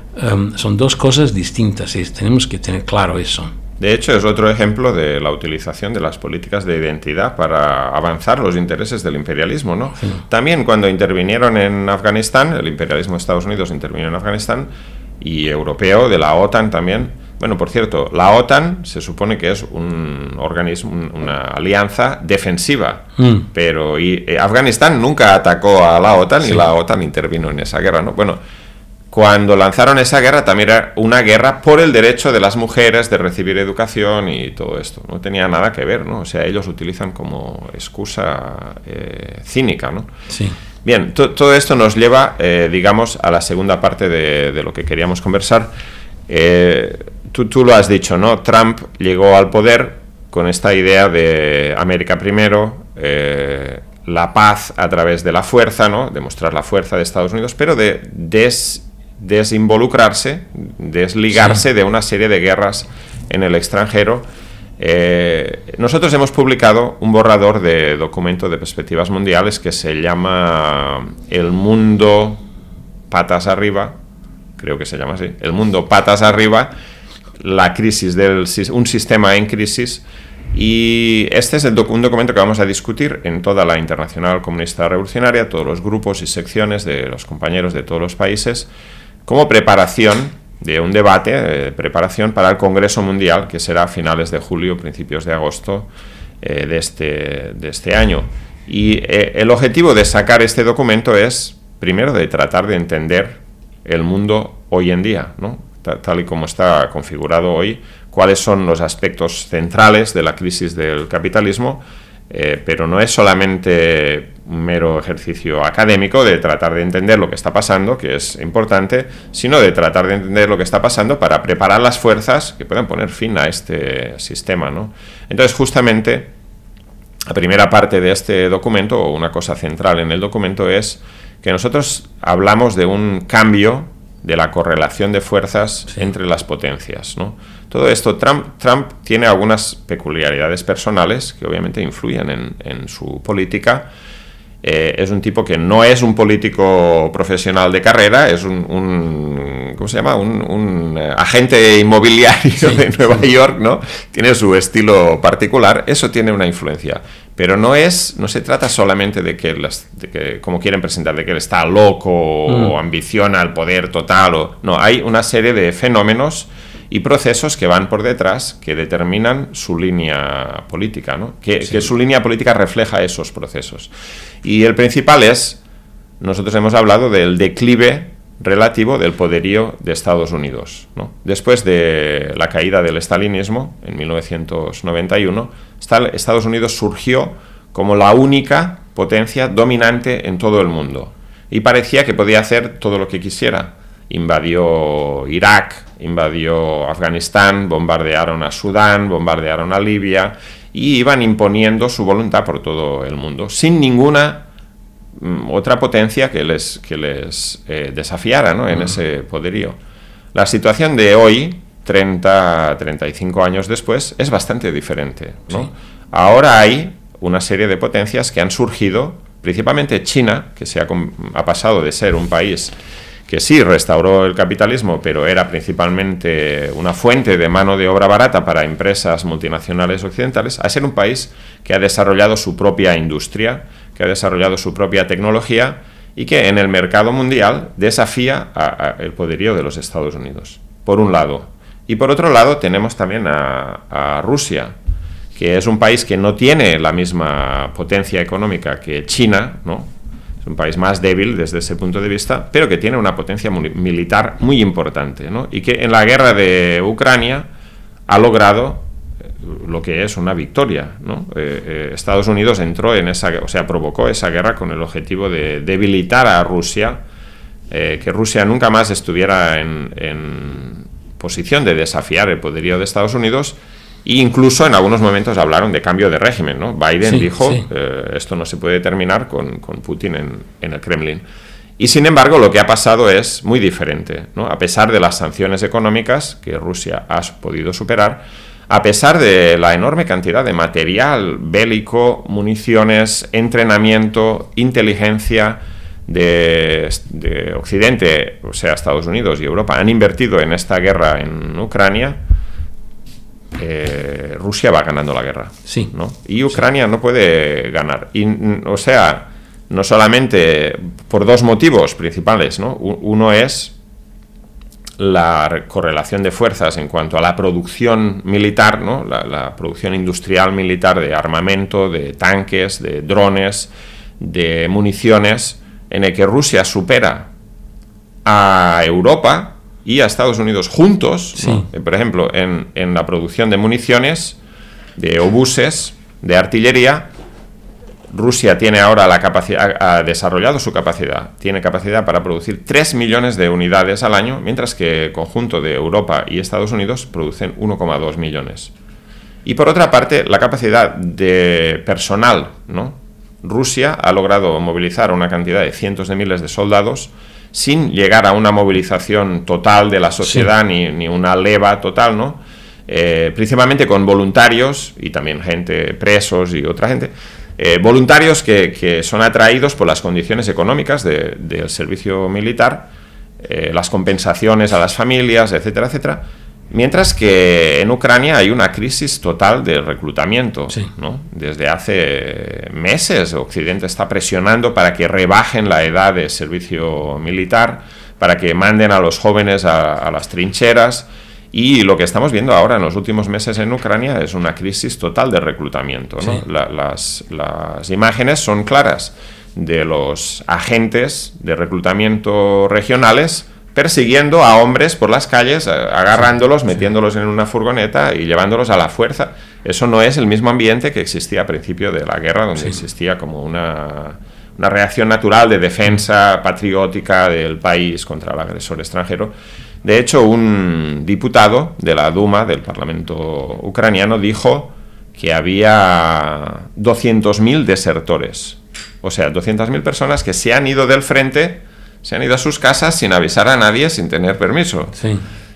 Um, son dos cosas distintas y tenemos que tener claro eso. De hecho, es otro ejemplo de la utilización de las políticas de identidad para avanzar los intereses del imperialismo, ¿no? Sí. También cuando intervinieron en Afganistán, el imperialismo de Estados Unidos intervino en Afganistán, y europeo, de la OTAN también. Bueno, por cierto, la OTAN se supone que es un organismo, una alianza defensiva, mm. pero y, eh, Afganistán nunca atacó a la OTAN, sí. y la OTAN intervino en esa guerra, ¿no? Bueno, cuando lanzaron esa guerra también era una guerra por el derecho de las mujeres de recibir educación y todo esto. No tenía nada que ver, ¿no? O sea, ellos utilizan como excusa eh, cínica, ¿no? Sí. Bien, to- todo esto nos lleva, eh, digamos, a la segunda parte de, de lo que queríamos conversar. Eh, tú, tú lo has dicho, ¿no? Trump llegó al poder con esta idea de América primero, eh, la paz a través de la fuerza, ¿no? Demostrar la fuerza de Estados Unidos, pero de des, desinvolucrarse, desligarse sí. de una serie de guerras en el extranjero. Eh, nosotros hemos publicado un borrador de documento de perspectivas mundiales que se llama El mundo patas arriba, creo que se llama así, El mundo patas arriba, la crisis del un sistema en crisis, y este es el doc- un documento que vamos a discutir en toda la Internacional Comunista Revolucionaria, todos los grupos y secciones de los compañeros de todos los países, como preparación de un debate, eh, preparación para el Congreso Mundial, que será a finales de julio, principios de agosto eh, de, este, de este año. Y eh, el objetivo de sacar este documento es, primero, de tratar de entender el mundo hoy en día, ¿no? Tal, tal y como está configurado hoy, cuáles son los aspectos centrales de la crisis del capitalismo, eh, pero no es solamente un mero ejercicio académico de tratar de entender lo que está pasando, que es importante, sino de tratar de entender lo que está pasando para preparar las fuerzas que puedan poner fin a este sistema, ¿no? Entonces, justamente, la primera parte de este documento, o una cosa central en el documento, es que nosotros hablamos de un cambio de la correlación de fuerzas sí. entre las potencias, ¿no? Todo esto, Trump, Trump tiene algunas peculiaridades personales que obviamente influyen en, en su política. Eh, es un tipo que no es un político profesional de carrera, es un, un ¿cómo se llama? Un, un agente inmobiliario sí, de Nueva sí. York, ¿no? Tiene su estilo particular, eso tiene una influencia. Pero no es, no se trata solamente de que, las, de que como quieren presentar, de que él está loco mm. o ambiciona el poder total. O, no, hay una serie de fenómenos y procesos que van por detrás que determinan su línea política, ¿no? Que, sí. que su línea política refleja esos procesos. Y el principal es, nosotros hemos hablado del declive relativo del poderío de Estados Unidos, ¿no? Después de la caída del estalinismo, en mil novecientos noventa y uno, Estados Unidos surgió como la única potencia dominante en todo el mundo y parecía que podía hacer todo lo que quisiera. Invadió Irak, invadió Afganistán, bombardearon a Sudán, bombardearon a Libia y iban imponiendo su voluntad por todo el mundo, sin ninguna otra potencia que les, que les eh, desafiara, ¿no?, en uh-huh. ese poderío. La situación de hoy, treinta, treinta y cinco años después, es bastante diferente, ¿no? Sí. Ahora hay una serie de potencias que han surgido, principalmente China, que se ha, ha pasado de ser un país que sí restauró el capitalismo, pero era principalmente una fuente de mano de obra barata para empresas multinacionales occidentales, a ser un país que ha desarrollado su propia industria, que ha desarrollado su propia tecnología y que en el mercado mundial desafía a, a el poderío de los Estados Unidos, por un lado. Y por otro lado tenemos también a, a Rusia, que es un país que no tiene la misma potencia económica que China, ¿no? Es un país más débil desde ese punto de vista, pero que tiene una potencia muy, militar muy importante, ¿no? Y que en la guerra de Ucrania ha logrado lo que es una victoria, ¿no? Eh, eh, Estados Unidos entró en esa, o sea, provocó esa guerra con el objetivo de debilitar a Rusia, eh, que Rusia nunca más estuviera en, en posición de desafiar el poderío de Estados Unidos, e incluso en algunos momentos hablaron de cambio de régimen, ¿no? Biden sí, dijo, sí. Eh, esto no se puede terminar con, con Putin en, en el Kremlin. Y sin embargo, lo que ha pasado es muy diferente, ¿no? A pesar de las sanciones económicas que Rusia ha podido superar, a pesar de la enorme cantidad de material bélico, municiones, entrenamiento, inteligencia de, de Occidente, o sea, Estados Unidos y Europa, han invertido en esta guerra en Ucrania, eh, Rusia va ganando la guerra, sí, ¿no? Y Ucrania sí. no puede ganar. Y, o sea, no solamente por dos motivos principales, ¿no? Uno es la correlación de fuerzas en cuanto a la producción militar, ¿no? la, la producción industrial militar de armamento, de tanques, de drones, de municiones, en el que Rusia supera a Europa y a Estados Unidos juntos, sí. ¿no? Por ejemplo, en, en la producción de municiones, de obuses, de artillería, Rusia tiene ahora la capacidad, ha desarrollado su capacidad, tiene capacidad para producir tres millones de unidades al año, mientras que el conjunto de Europa y Estados Unidos producen uno coma dos millones. Y por otra parte, la capacidad de personal, ¿no? Rusia ha logrado movilizar una cantidad de cientos de miles de soldados sin llegar a una movilización total de la sociedad, sí. ni, ni una leva total, ¿no? Eh, principalmente con voluntarios y también gente, presos y otra gente, Eh, voluntarios que, que son atraídos por las condiciones económicas de, del servicio militar, eh, las compensaciones a las familias, etcétera, etcétera, mientras que en Ucrania hay una crisis total de reclutamiento, sí. ¿no? Desde hace meses Occidente está presionando para que rebajen la edad de servicio militar, para que manden a los jóvenes a, a las trincheras. Y lo que estamos viendo ahora en los últimos meses en Ucrania es una crisis total de reclutamiento, ¿no? Sí. La, las, las imágenes son claras de los agentes de reclutamiento regionales persiguiendo a hombres por las calles, agarrándolos, sí, metiéndolos sí. en una furgoneta y llevándolos a la fuerza. Eso no es el mismo ambiente que existía a principio de la guerra, donde sí. existía como una, una reacción natural de defensa patriótica del país contra el agresor extranjero. De hecho, un diputado de la Duma, del Parlamento ucraniano, dijo que había doscientos mil desertores. O sea, doscientas mil personas que se han ido del frente, se han ido a sus casas sin avisar a nadie, sin tener permiso. Sí.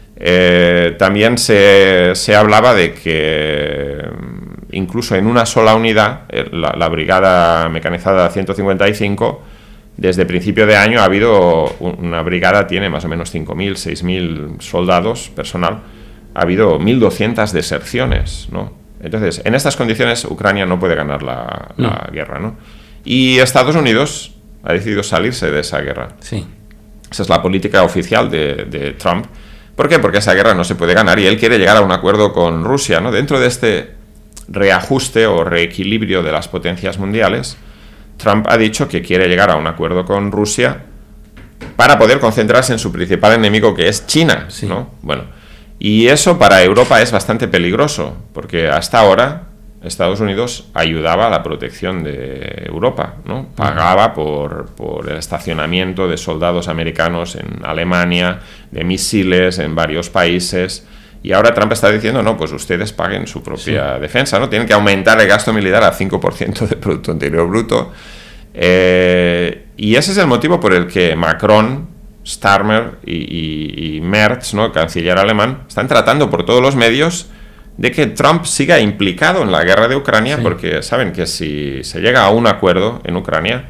Eh, también se, se hablaba de que incluso en una sola unidad, la, la Brigada Mecanizada ciento cincuenta y cinco, desde principio de año ha habido una brigada, tiene más o menos cinco mil, seis mil soldados, personal, ha habido mil doscientas deserciones, ¿no? Entonces, en estas condiciones Ucrania no puede ganar la, no. la guerra, ¿no? Y Estados Unidos ha decidido salirse de esa guerra. Sí. Esa es la política oficial de, de Trump. ¿Por qué? Porque esa guerra no se puede ganar y él quiere llegar a un acuerdo con Rusia, ¿no? Dentro de este reajuste o reequilibrio de las potencias mundiales, Trump ha dicho que quiere llegar a un acuerdo con Rusia para poder concentrarse en su principal enemigo, que es China, sí. ¿no? Bueno, y eso para Europa es bastante peligroso, porque hasta ahora Estados Unidos ayudaba a la protección de Europa, ¿no? Pagaba por, por el estacionamiento de soldados americanos en Alemania, de misiles en varios países, y ahora Trump está diciendo, no, pues ustedes paguen su propia sí. defensa, ¿no? Tienen que aumentar el gasto militar al cinco por ciento del Producto Interior Bruto, eh, y ese es el motivo por el que Macron, Starmer y, y, y Merz, ¿no? El canciller alemán, están tratando por todos los medios de que Trump siga implicado en la guerra de Ucrania, sí. porque saben que si se llega a un acuerdo en Ucrania,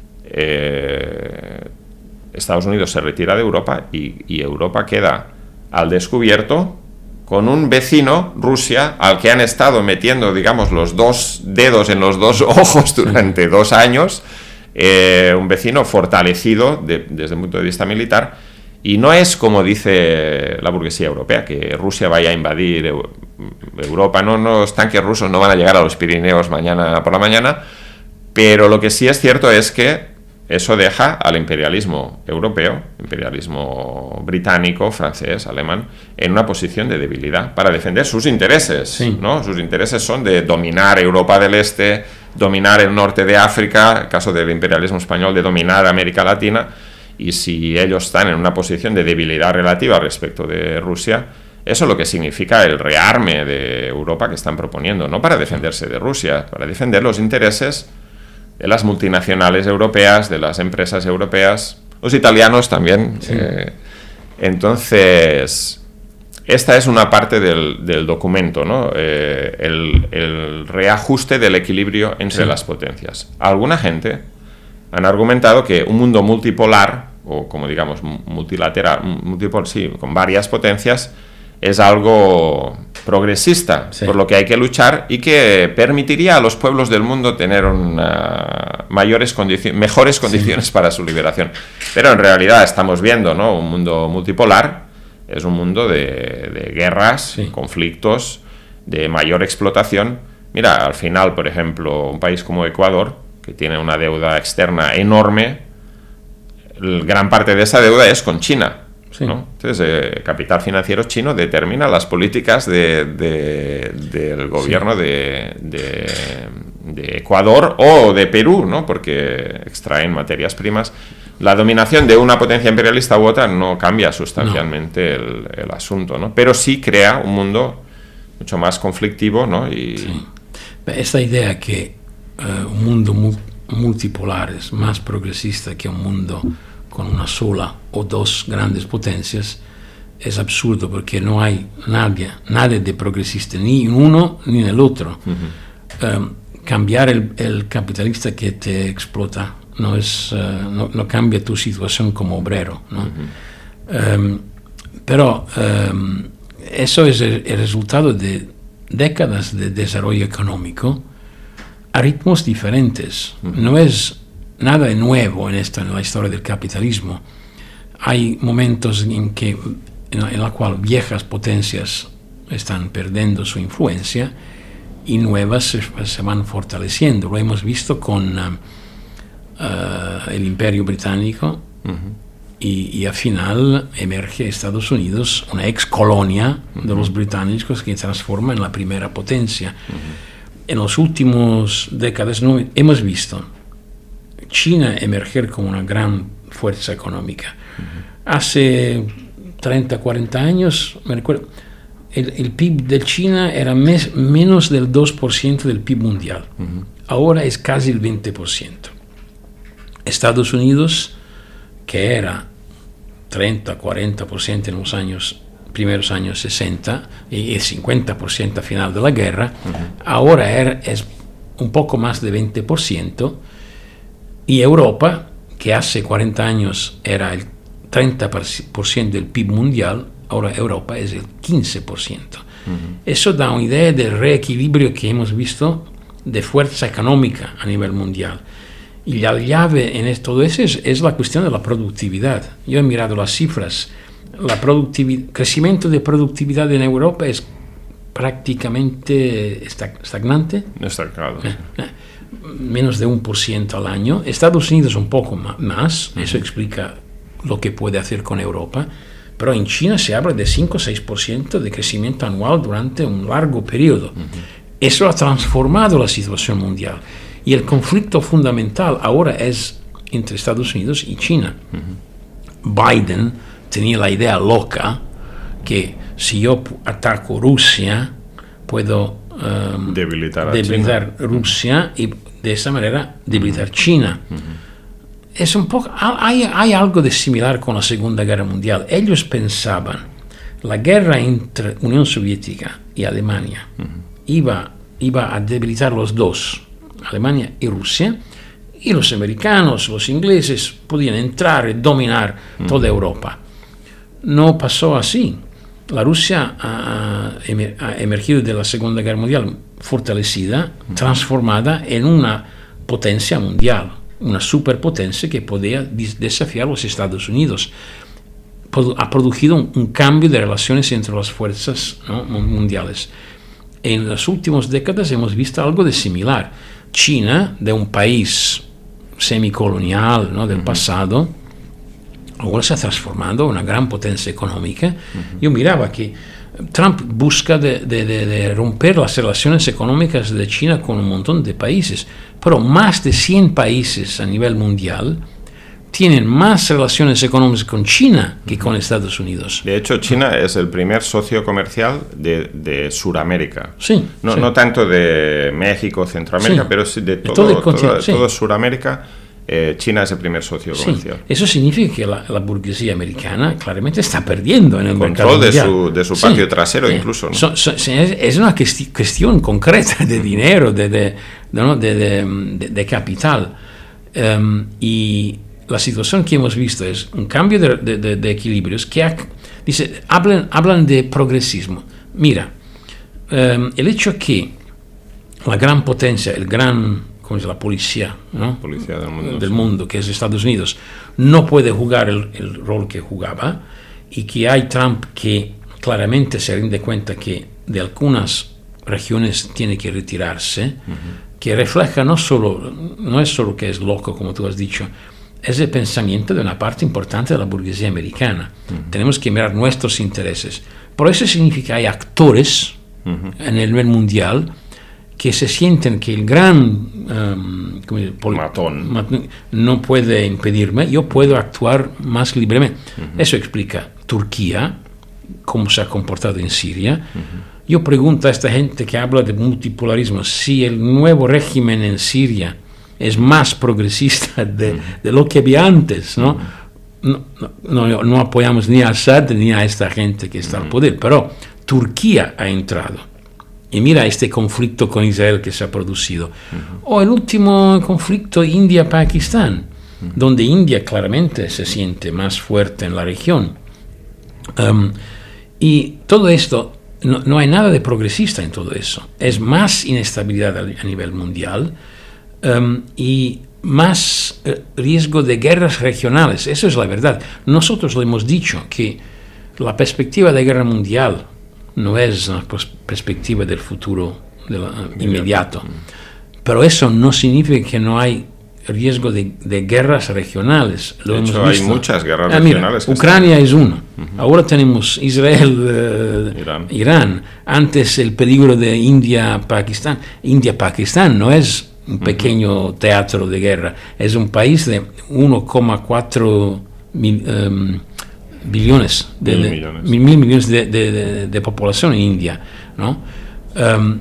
eh, Estados Unidos se retira de Europa y, y Europa queda al descubierto con un vecino, Rusia, al que han estado metiendo, digamos, los dos dedos en los dos ojos durante dos años, eh, un vecino fortalecido de, desde el punto de vista militar. Y no es como dice la burguesía europea, que Rusia vaya a invadir Europa. No, no, los tanques rusos no van a llegar a los Pirineos mañana por la mañana, pero lo que sí es cierto es que eso deja al imperialismo europeo, imperialismo británico, francés, alemán, en una posición de debilidad para defender sus intereses, sí. ¿no? Sus intereses son de dominar Europa del Este, dominar el norte de África, en el caso del imperialismo español, de dominar América Latina. Y si ellos están en una posición de debilidad relativa respecto de Rusia, eso es lo que significa el rearme de Europa que están proponiendo, no para defenderse de Rusia, para defender los intereses de las multinacionales europeas, de las empresas europeas, los italianos también. Sí. Eh, entonces, esta es una parte del, del documento, ¿no? Eh, el, el reajuste del equilibrio entre sí. las potencias. Alguna gente han argumentado que un mundo multipolar, o como digamos multilateral, multipolar, sí, con varias potencias, es algo progresista, sí. por lo que hay que luchar y que permitiría a los pueblos del mundo tener una mayores condiciones, mejores condiciones sí. para su liberación. Pero en realidad estamos viendo, ¿no? Un mundo multipolar es un mundo de, de guerras, sí. conflictos, de mayor explotación. Mira, al final, por ejemplo, un país como Ecuador, que tiene una deuda externa enorme, gran parte de esa deuda es con China, sí. ¿no? Entonces, el eh, capital financiero chino determina las políticas de, de, del gobierno sí. de, de, de Ecuador o de Perú, ¿no? Porque extraen materias primas. La dominación de una potencia imperialista u otra no cambia sustancialmente no. el, el asunto, ¿no? Pero sí crea un mundo mucho más conflictivo, ¿no? Y sí. Esta idea que uh, un mundo mu- multipolar es más progresista que un mundo con una sola o dos grandes potencias es absurdo, porque no hay nadie, nadie de progresista ni en uno ni en el otro. Uh-huh. Um, cambiar el, el capitalista que te explota no, es, uh, no, no cambia tu situación como obrero, ¿no? Uh-huh. um, pero um, eso es el, el resultado de décadas de desarrollo económico a ritmos diferentes. Uh-huh. No es nada nuevo en esta en la historia del capitalismo. Hay momentos en que en la, en la cual viejas potencias están perdiendo su influencia y nuevas se, se van fortaleciendo. Lo hemos visto con uh, uh, el Imperio Británico. Uh-huh. y, y al final emerge Estados Unidos, una ex colonia uh-huh. de los británicos, que se transforma en la primera potencia. Uh-huh. En los últimos décadas no, hemos visto China emerger como una gran fuerza económica. Uh-huh. Hace treinta, cuarenta años, me recuerdo, el, el P I B de China era mes, menos del dos por ciento del P I B mundial. Uh-huh. Ahora es casi el veinte por ciento. Estados Unidos, que era treinta, cuarenta por ciento en los años, primeros años sesenta y el cincuenta por ciento al final de la guerra, uh-huh. ahora era, es un poco más de veinte por ciento. Y Europa, que hace cuarenta años era el treinta por ciento del P I B mundial, ahora Europa es el quince por ciento. Uh-huh. Eso da una idea del reequilibrio que hemos visto de fuerza económica a nivel mundial. Y la llave en esto, todo eso es, es la cuestión de la productividad. Yo he mirado las cifras. La productividad, crecimiento de productividad en Europa es prácticamente estagnante. Estancado. Eh, eh, menos de un por ciento al año. Estados Unidos un poco más. Uh-huh. Eso explica lo que puede hacer con Europa, pero en China se habla de cinco o seis por ciento de crecimiento anual durante un largo periodo. Uh-huh. Eso ha transformado la situación mundial. Y el conflicto fundamental ahora es entre Estados Unidos y China. Uh-huh. Biden tenía la idea loca que si yo ataco Rusia, puedo um, debilitar, debilitar Rusia y de esa manera debilitar uh-huh. China. Uh-huh. Es un poco, hay, hay algo de similar con la Segunda Guerra Mundial. Ellos pensaban la guerra entre Unión Soviética y Alemania uh-huh. iba, iba a debilitar los dos, Alemania y Rusia, y los americanos, los ingleses podían entrar y dominar uh-huh. toda Europa. No pasó así. La Rusia ha, ha emergido de la Segunda Guerra Mundial fortalecida, uh-huh. transformada en una potencia mundial, una superpotencia que podía desafiar a los Estados Unidos. Ha producido un, un cambio de relaciones entre las fuerzas, ¿no?, mundiales. En las últimas décadas hemos visto algo de similar. China, de un país semicolonial, ¿no?, del uh-huh. pasado, ahora se ha transformado en una gran potencia económica. Uh-huh. Yo miraba que Trump busca de, de, de, de romper las relaciones económicas de China con un montón de países, pero más de cien países a nivel mundial tienen más relaciones económicas con China que con Estados Unidos. De hecho, China es el primer socio comercial de, de Suramérica. Sí, no, sí. no tanto de México, Centroamérica, sí. pero sí de todo, de todo, el todo, sí. todo Suramérica. Eh, China es el primer socio comercial. Sí, eso significa que la, la burguesía americana claramente está perdiendo en el Control mercado mundial. de su, de su patio sí, trasero sí. incluso, ¿no? So, so, es, es una cuesti- cuestión concreta de dinero, de, de, de, ¿no? de, de, de, de capital. Um, y la situación que hemos visto es un cambio de, de, de, de equilibrios que ha, dice, hablan, hablan de progresismo. Mira, um, el hecho que la gran potencia, el gran... como es la policía, ¿no? Policía del mundo, del sí. mundo, que es Estados Unidos, no puede jugar el, el rol que jugaba, y que hay Trump que claramente se rinde cuenta que de algunas regiones tiene que retirarse, uh-huh. que refleja no solo, no es solo que es loco, como tú has dicho, es el pensamiento de una parte importante de la burguesía americana. Uh-huh. Tenemos que mirar nuestros intereses. Por eso significa que hay actores uh-huh. en el nivel mundial que se sienten que el gran um, poli- matón mat- no puede impedirme, yo puedo actuar más libremente. Uh-huh. Eso explica Turquía, cómo se ha comportado en Siria. Uh-huh. Yo pregunto a esta gente que habla de multipolarismo si el nuevo régimen en Siria es más progresista de, uh-huh. de lo que había antes, ¿no? Uh-huh. No, no, no, no apoyamos ni a Assad ni a esta gente que está uh-huh. al poder, pero Turquía ha entrado. Y mira este conflicto con Israel que se ha producido. Uh-huh. O el último conflicto India-Pakistán, uh-huh. donde India claramente se siente más fuerte en la región. Um, y todo esto, no, no hay nada de progresista en todo eso. Es más inestabilidad a, a nivel mundial um, y más uh, riesgo de guerras regionales. Eso es la verdad. Nosotros le hemos dicho que la perspectiva de guerra mundial no es una perspectiva del futuro de la, inmediato, pero eso no significa que no hay riesgo de, de guerras regionales. Lo de hemos hecho, visto. hay muchas guerras ah, mira, regionales. Ucrania están... es uno. Uh-huh. Ahora tenemos Israel, uh, Irán. Irán. Antes el peligro de India-Pakistán. India-Pakistán no es un pequeño uh-huh. teatro de guerra, es un país de uno coma cuatro mil... Um, billones de, mil de, millones, mil, mil millones de, de, de, de población en India, ¿no? Um,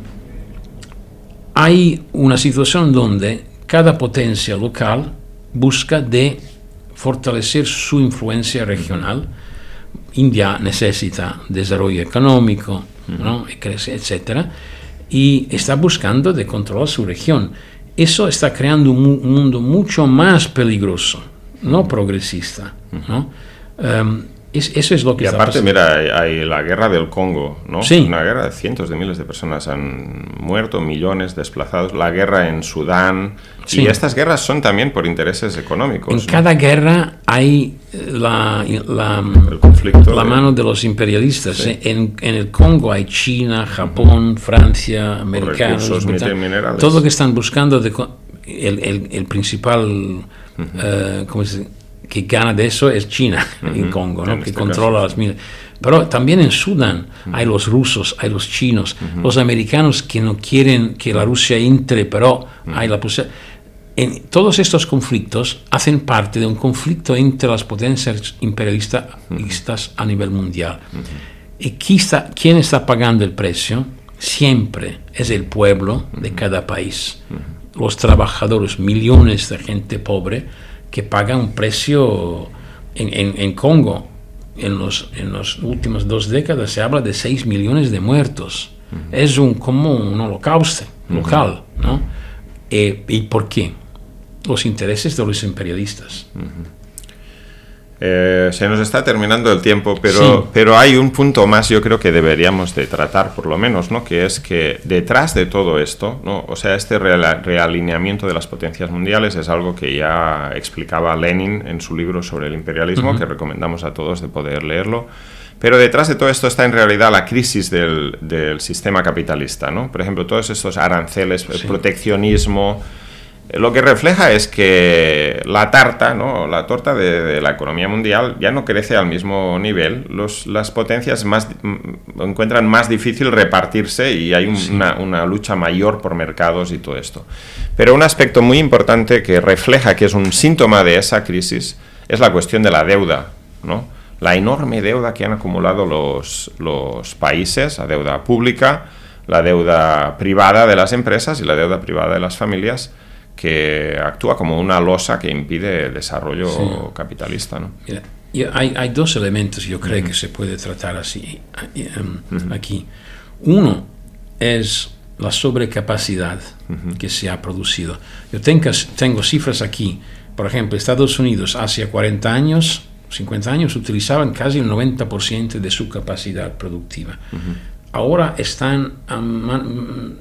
hay una situación donde cada potencia local busca de fortalecer su influencia regional. India necesita desarrollo económico, ¿no? etcétera, y está buscando de controlar su región. Eso está creando un, un mundo mucho más peligroso, no progresista, ¿no? Um, es, eso es lo que y está aparte, pasando. mira, hay, hay la guerra del Congo, ¿no? Sí. Una guerra de cientos de miles de personas han muerto, millones desplazados. La guerra en Sudán. Sí. Y estas guerras son también por intereses económicos. En ¿no? cada guerra hay la, la, el conflicto la de... mano de los imperialistas. Sí. En, en el Congo hay China, Japón, uh-huh. Francia, americanos, minerales. todo lo que están buscando de, el, el, el principal uh-huh. uh, ¿cómo se dice? que gana de eso es China uh-huh. en Congo, ¿no? En que este controla caso. Las minas. Pero también en Sudán uh-huh. hay los rusos, hay los chinos, uh-huh. los americanos que no quieren que la Rusia entre, pero uh-huh. hay la posibilidad. En todos estos conflictos hacen parte de un conflicto entre las potencias imperialistas uh-huh. a nivel mundial. Uh-huh. ¿Y quién está, quién está pagando el precio? Siempre es el pueblo uh-huh. de cada país. Uh-huh. Los trabajadores, millones de gente pobre que pagan un precio en, en, en Congo. En los, en las últimas dos décadas se habla de seis millones de muertos. Uh-huh. Es un, como un holocausto local, uh-huh. ¿no? Eh, ¿Y por qué? Los intereses de los imperialistas. Uh-huh. Eh, se nos está terminando el tiempo, pero, sí. pero hay un punto más yo creo que deberíamos de tratar por lo menos, ¿no? Que es que detrás de todo esto, ¿no? O sea, este real, realineamiento de las potencias mundiales es algo que ya explicaba Lenin en su libro sobre el imperialismo, uh-huh. que recomendamos a todos de poder leerlo. Pero detrás de todo esto está en realidad la crisis del, del sistema capitalista, ¿no? Por ejemplo, todos estos aranceles, sí. proteccionismo. Lo que refleja es que la tarta, ¿no? La torta de, de la economía mundial ya no crece al mismo nivel. Los, las potencias más, m- encuentran más difícil repartirse y hay un, sí. una, una lucha mayor por mercados y todo esto. Pero un aspecto muy importante que refleja que es un síntoma de esa crisis es la cuestión de la deuda, ¿no? La enorme deuda que han acumulado los, los países, la deuda pública, la deuda privada de las empresas y la deuda privada de las familias, que actúa como una losa que impide el desarrollo sí. capitalista, ¿no? Mira, yo, hay, hay dos elementos, yo creo, uh-huh. que se puede tratar así um, uh-huh. aquí. Uno es la sobrecapacidad uh-huh. que se ha producido. Yo tengo, tengo cifras aquí. Por ejemplo, Estados Unidos hace cuarenta años, cincuenta años, utilizaban casi el noventa por ciento de su capacidad productiva. Uh-huh. Ahora están a man,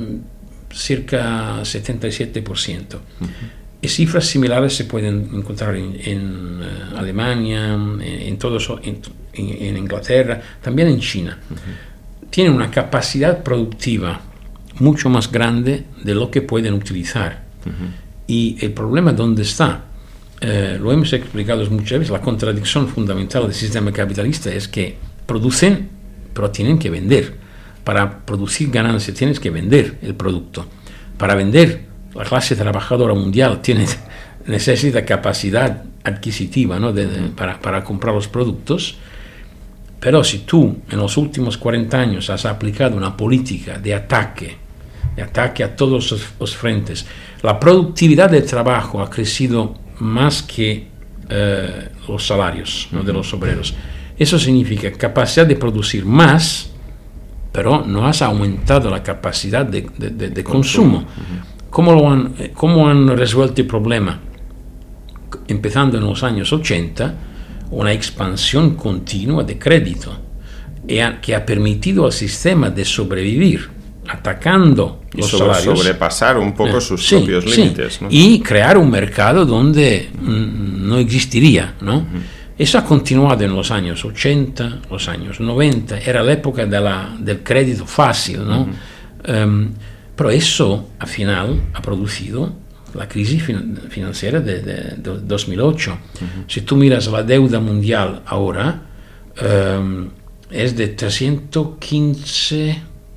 cerca setenta y siete por ciento. Uh-huh. Y cifras similares se pueden encontrar en, en uh, Alemania, en, en, todos, en, en Inglaterra, también en China. Uh-huh. Tienen una capacidad productiva mucho más grande de lo que pueden utilizar. Uh-huh. Y el problema dónde está, eh, lo hemos explicado muchas veces, la contradicción fundamental del sistema capitalista es que producen, pero tienen que vender. Para producir ganancias tienes que vender el producto. Para vender, la clase trabajadora mundial tiene, necesita capacidad adquisitiva, ¿no? de, de, para, para comprar los productos. Pero si tú en los últimos cuarenta años has aplicado una política de ataque, de ataque a todos los, los frentes, la productividad del trabajo ha crecido más que eh, los salarios, ¿no? de los obreros. Eso significa capacidad de producir más, pero no has aumentado la capacidad de, de, de, de consumo. Uh-huh. ¿Cómo, lo han, ¿Cómo han resuelto el problema? Empezando en los años ochenta, una expansión continua de crédito que ha permitido al sistema de sobrevivir, atacando y los sobre, salarios. Sobrepasar un poco eh, sus sí, propios sí. límites, ¿no? Y crear un mercado donde mm, no existiría, ¿no? Uh-huh. Eso ha continuado en los años ochenta, los años noventa, era la época de la, del crédito fácil, ¿no? Uh-huh. Um, pero eso, al final, ha producido la crisis fin- financiera de, de, de dos mil ocho. Uh-huh. Si tú miras la deuda mundial ahora, um, es de trescientos quince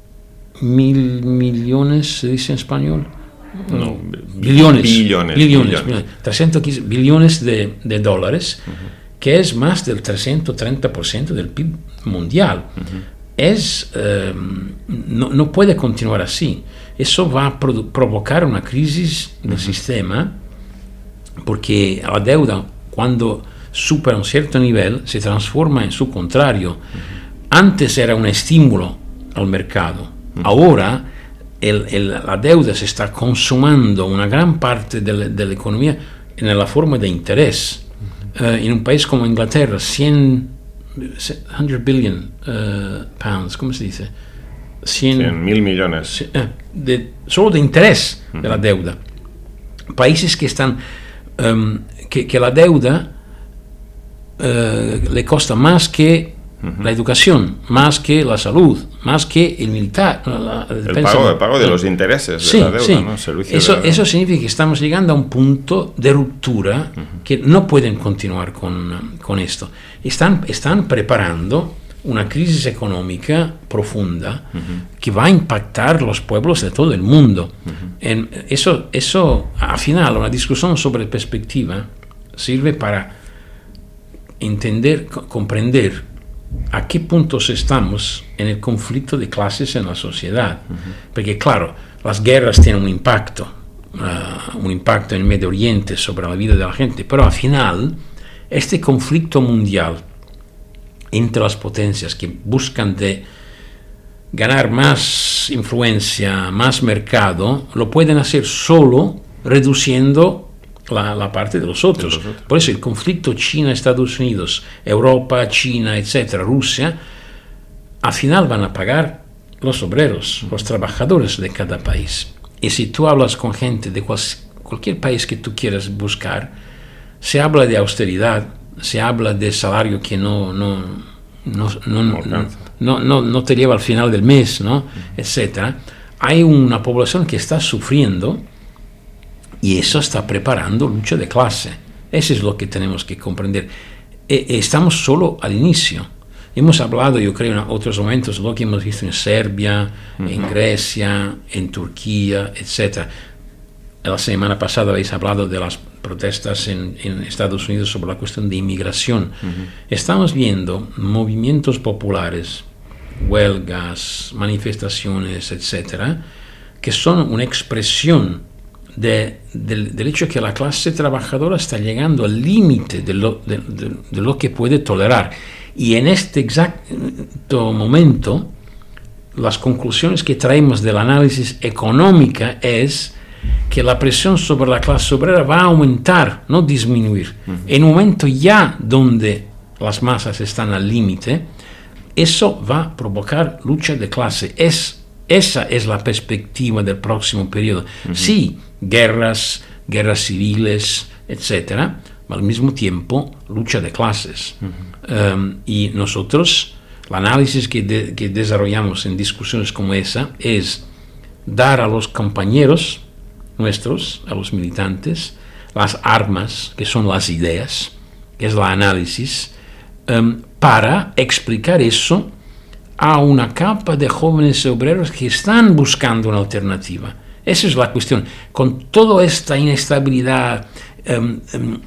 mil millones, ¿se dice en español? No, billones. Billones. Billones. billones trescientos quince billones de, de dólares. Uh-huh. Que es más del trescientos treinta por ciento del P I B mundial. Uh-huh. Es, eh, no, no puede continuar así. Eso va a produ- provocar una crisis del uh-huh. sistema, porque la deuda, cuando supera un cierto nivel, se transforma en su contrario. Uh-huh. Antes era un estímulo al mercado. Uh-huh. Ahora el, el, la deuda se está consumando una gran parte de la, de la economía en la forma de interés. Uh, en un país como Inglaterra, cien billion uh, pounds, ¿cómo se dice? cien mil millones. Uh, de, solo de interés uh-huh. de la deuda. Países que están, um, que, que la deuda uh, le costa más que Uh-huh. La educación, más que la salud, más que el militar. La, el, el, pago, el pago de los intereses sí, de la deuda, sí. ¿no? Servicio eso, de... eso significa que estamos llegando a un punto de ruptura uh-huh. que no pueden continuar con, con esto. Están, están preparando una crisis económica profunda uh-huh. que va a impactar los pueblos de todo el mundo. Uh-huh. En eso, eso, al final, una discusión sobre perspectiva sirve para entender, comprender a qué puntos estamos en el conflicto de clases en la sociedad. Uh-huh. Porque, claro, las guerras tienen un impacto, uh, un impacto en el Medio Oriente sobre la vida de la gente, pero al final, este conflicto mundial entre las potencias que buscan de ganar más influencia, más mercado, lo pueden hacer solo reduciendo la, la parte de los otros. de los otros. Por eso el conflicto China-Estados Unidos, Europa, China, etcétera, Rusia, al final van a pagar los obreros, los trabajadores de cada país. Y si tú hablas con gente de cual, cualquier país que tú quieras buscar, se habla de austeridad, se habla de salario que no, no, no, no, no, no, no, no te lleva al final del mes, ¿no? etcétera. Hay una población que está sufriendo y eso está preparando lucha de clase. Eso es lo que tenemos que comprender. E, estamos solo al inicio. Hemos hablado, yo creo, en otros momentos, lo que hemos visto en Serbia, uh-huh. en Grecia, en Turquía, etcétera. La semana pasada habéis hablado de las protestas en, en Estados Unidos sobre la cuestión de inmigración. Uh-huh. Estamos viendo movimientos populares, huelgas, manifestaciones, etcétera, que son una expresión de, de, del hecho que la clase trabajadora está llegando al límite de lo, de, de, de lo que puede tolerar. Y en este exacto momento, las conclusiones que traemos del análisis económico es que la presión sobre la clase obrera va a aumentar, no disminuir. Uh-huh. En un momento ya donde las masas están al límite, eso va a provocar lucha de clase. Es, esa es la perspectiva del próximo periodo. Uh-huh. Sí, guerras, guerras civiles, etcétera, al mismo tiempo lucha de clases. Uh-huh. Um, y nosotros, el análisis que, de, que desarrollamos en discusiones como esa es dar a los compañeros nuestros, a los militantes, las armas, que son las ideas, que es el análisis, um, para explicar eso a una capa de jóvenes obreros que están buscando una alternativa. Esa es la cuestión. Con toda esta inestabilidad, um, um,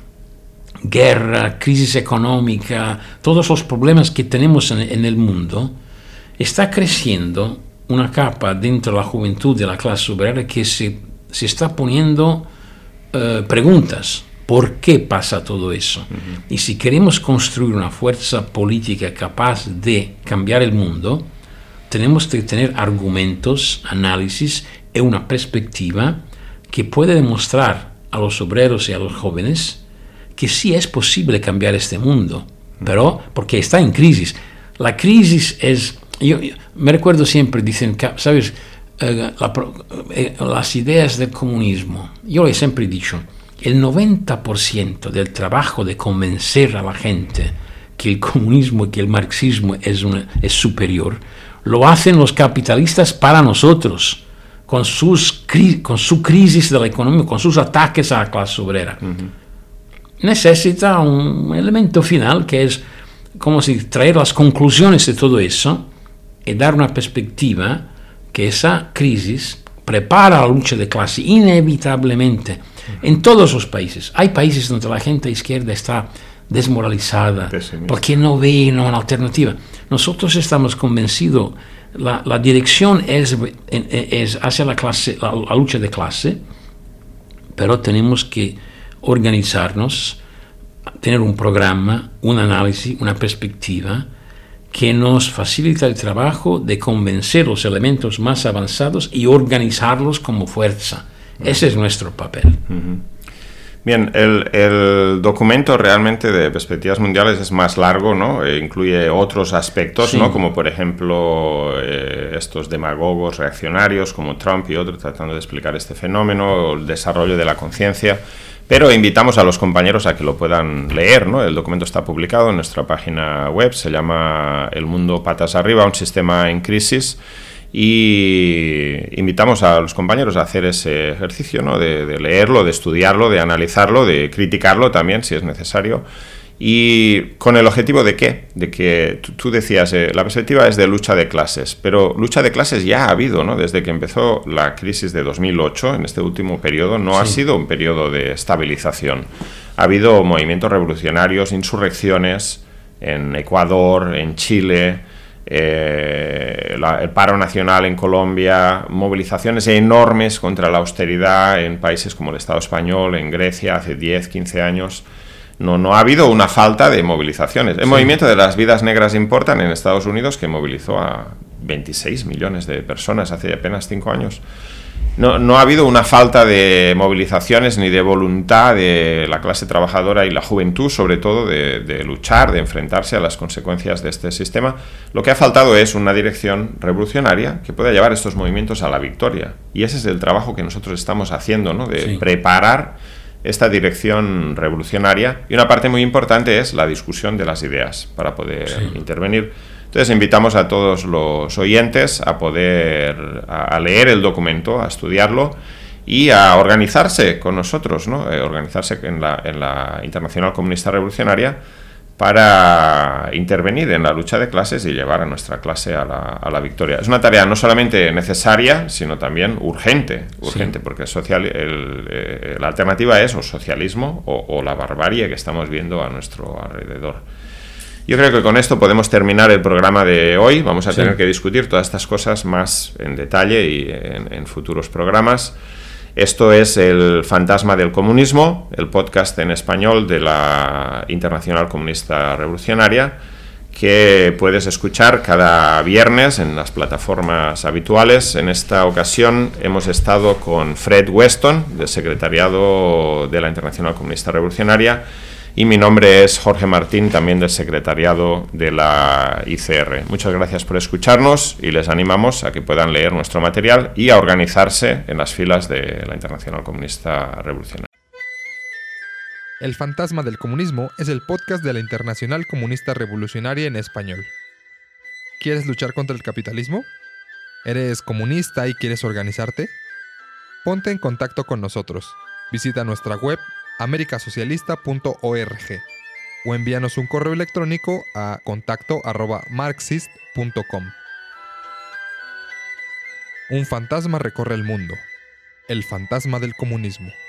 guerra, crisis económica, todos los problemas que tenemos en, en el mundo, está creciendo una capa dentro de la juventud de la clase obrera que se se está poniendo uh, preguntas. ¿Por qué pasa todo eso? Uh-huh. Y si queremos construir una fuerza política capaz de cambiar el mundo, tenemos que tener argumentos, análisis y una perspectiva que puede demostrar a los obreros y a los jóvenes que sí es posible cambiar este mundo, pero porque está en crisis. La crisis es... Yo, yo me recuerdo siempre, dicen, ¿sabes?, Uh, la, uh, las ideas del comunismo. Yo he siempre dicho, el noventa por ciento del trabajo de convencer a la gente que el comunismo y que el marxismo es, una, es superior, lo hacen los capitalistas para nosotros, con, sus cri- con su crisis de la economía, con sus ataques a la clase obrera. Uh-huh. Necesita un elemento final que es como si traer las conclusiones de todo eso y dar una perspectiva que esa crisis prepara la lucha de clase inevitablemente uh-huh. en todos los países. Hay países donde la gente izquierda está desmoralizada porque no ve una alternativa. Nosotros estamos convencidos, la, la dirección es, es hacia la, clase, la, la lucha de clase, pero tenemos que organizarnos, tener un programa, un análisis, una perspectiva que nos facilita el trabajo de convencer los elementos más avanzados y organizarlos como fuerza. Uh-huh. Ese es nuestro papel. Uh-huh. Bien, el, el documento realmente de Perspectivas Mundiales es más largo, ¿no? E incluye otros aspectos, sí. ¿no? Como por ejemplo eh, estos demagogos reaccionarios como Trump y otros tratando de explicar este fenómeno, el desarrollo de la conciencia. Pero invitamos a los compañeros a que lo puedan leer, ¿no? El documento está publicado en nuestra página web, se llama El mundo patas arriba, un sistema en crisis. Y invitamos a los compañeros a hacer ese ejercicio, ¿no? de, de leerlo, de estudiarlo, de analizarlo, de criticarlo también si es necesario. ¿Y con el objetivo de qué? De que tú, tú decías, eh, la perspectiva es de lucha de clases, pero lucha de clases ya ha habido, ¿no? Desde que empezó la crisis de dos mil ocho, en este último periodo, no sí. ha sido un periodo de estabilización. Ha habido movimientos revolucionarios, insurrecciones en Ecuador, en Chile, Eh, la, el paro nacional en Colombia, movilizaciones enormes contra la austeridad en países como el Estado español, en Grecia, hace diez, quince años. No, no ha habido una falta de movilizaciones. El sí. movimiento de las vidas negras importan en Estados Unidos, que movilizó a veintiséis millones de personas hace apenas cinco años. No, no ha habido una falta de movilizaciones ni de voluntad de la clase trabajadora y la juventud, sobre todo, de, de luchar, de enfrentarse a las consecuencias de este sistema. Lo que ha faltado es una dirección revolucionaria que pueda llevar estos movimientos a la victoria. Y ese es el trabajo que nosotros estamos haciendo, ¿no? De sí. preparar esta dirección revolucionaria. Y una parte muy importante es la discusión de las ideas para poder sí. intervenir. Entonces invitamos a todos los oyentes a poder a, a leer el documento, a estudiarlo y a organizarse con nosotros, ¿no? Eh, organizarse en la, en la Internacional Comunista Revolucionaria para intervenir en la lucha de clases y llevar a nuestra clase a la, a la victoria. Es una tarea no solamente necesaria, sino también urgente, urgente sí. porque social, el, eh, la alternativa es o socialismo o, o la barbarie que estamos viendo a nuestro alrededor. Yo creo que con esto podemos terminar el programa de hoy. Vamos a sí. tener que discutir todas estas cosas más en detalle y en, en futuros programas. Esto es El fantasma del comunismo, el podcast en español de la Internacional Comunista Revolucionaria, que puedes escuchar cada viernes en las plataformas habituales. En esta ocasión hemos estado con Fred Weston, del Secretariado de la Internacional Comunista Revolucionaria, y mi nombre es Jorge Martín, también del secretariado de la I C R. Muchas gracias por escucharnos y les animamos a que puedan leer nuestro material y a organizarse en las filas de la Internacional Comunista Revolucionaria. El fantasma del comunismo es el podcast de la Internacional Comunista Revolucionaria en español. ¿Quieres luchar contra el capitalismo? ¿Eres comunista y quieres organizarte? Ponte en contacto con nosotros. Visita nuestra web america socialista punto org o envíanos un correo electrónico a contacto arroba marxist punto com. Un fantasma recorre el mundo. El fantasma del comunismo.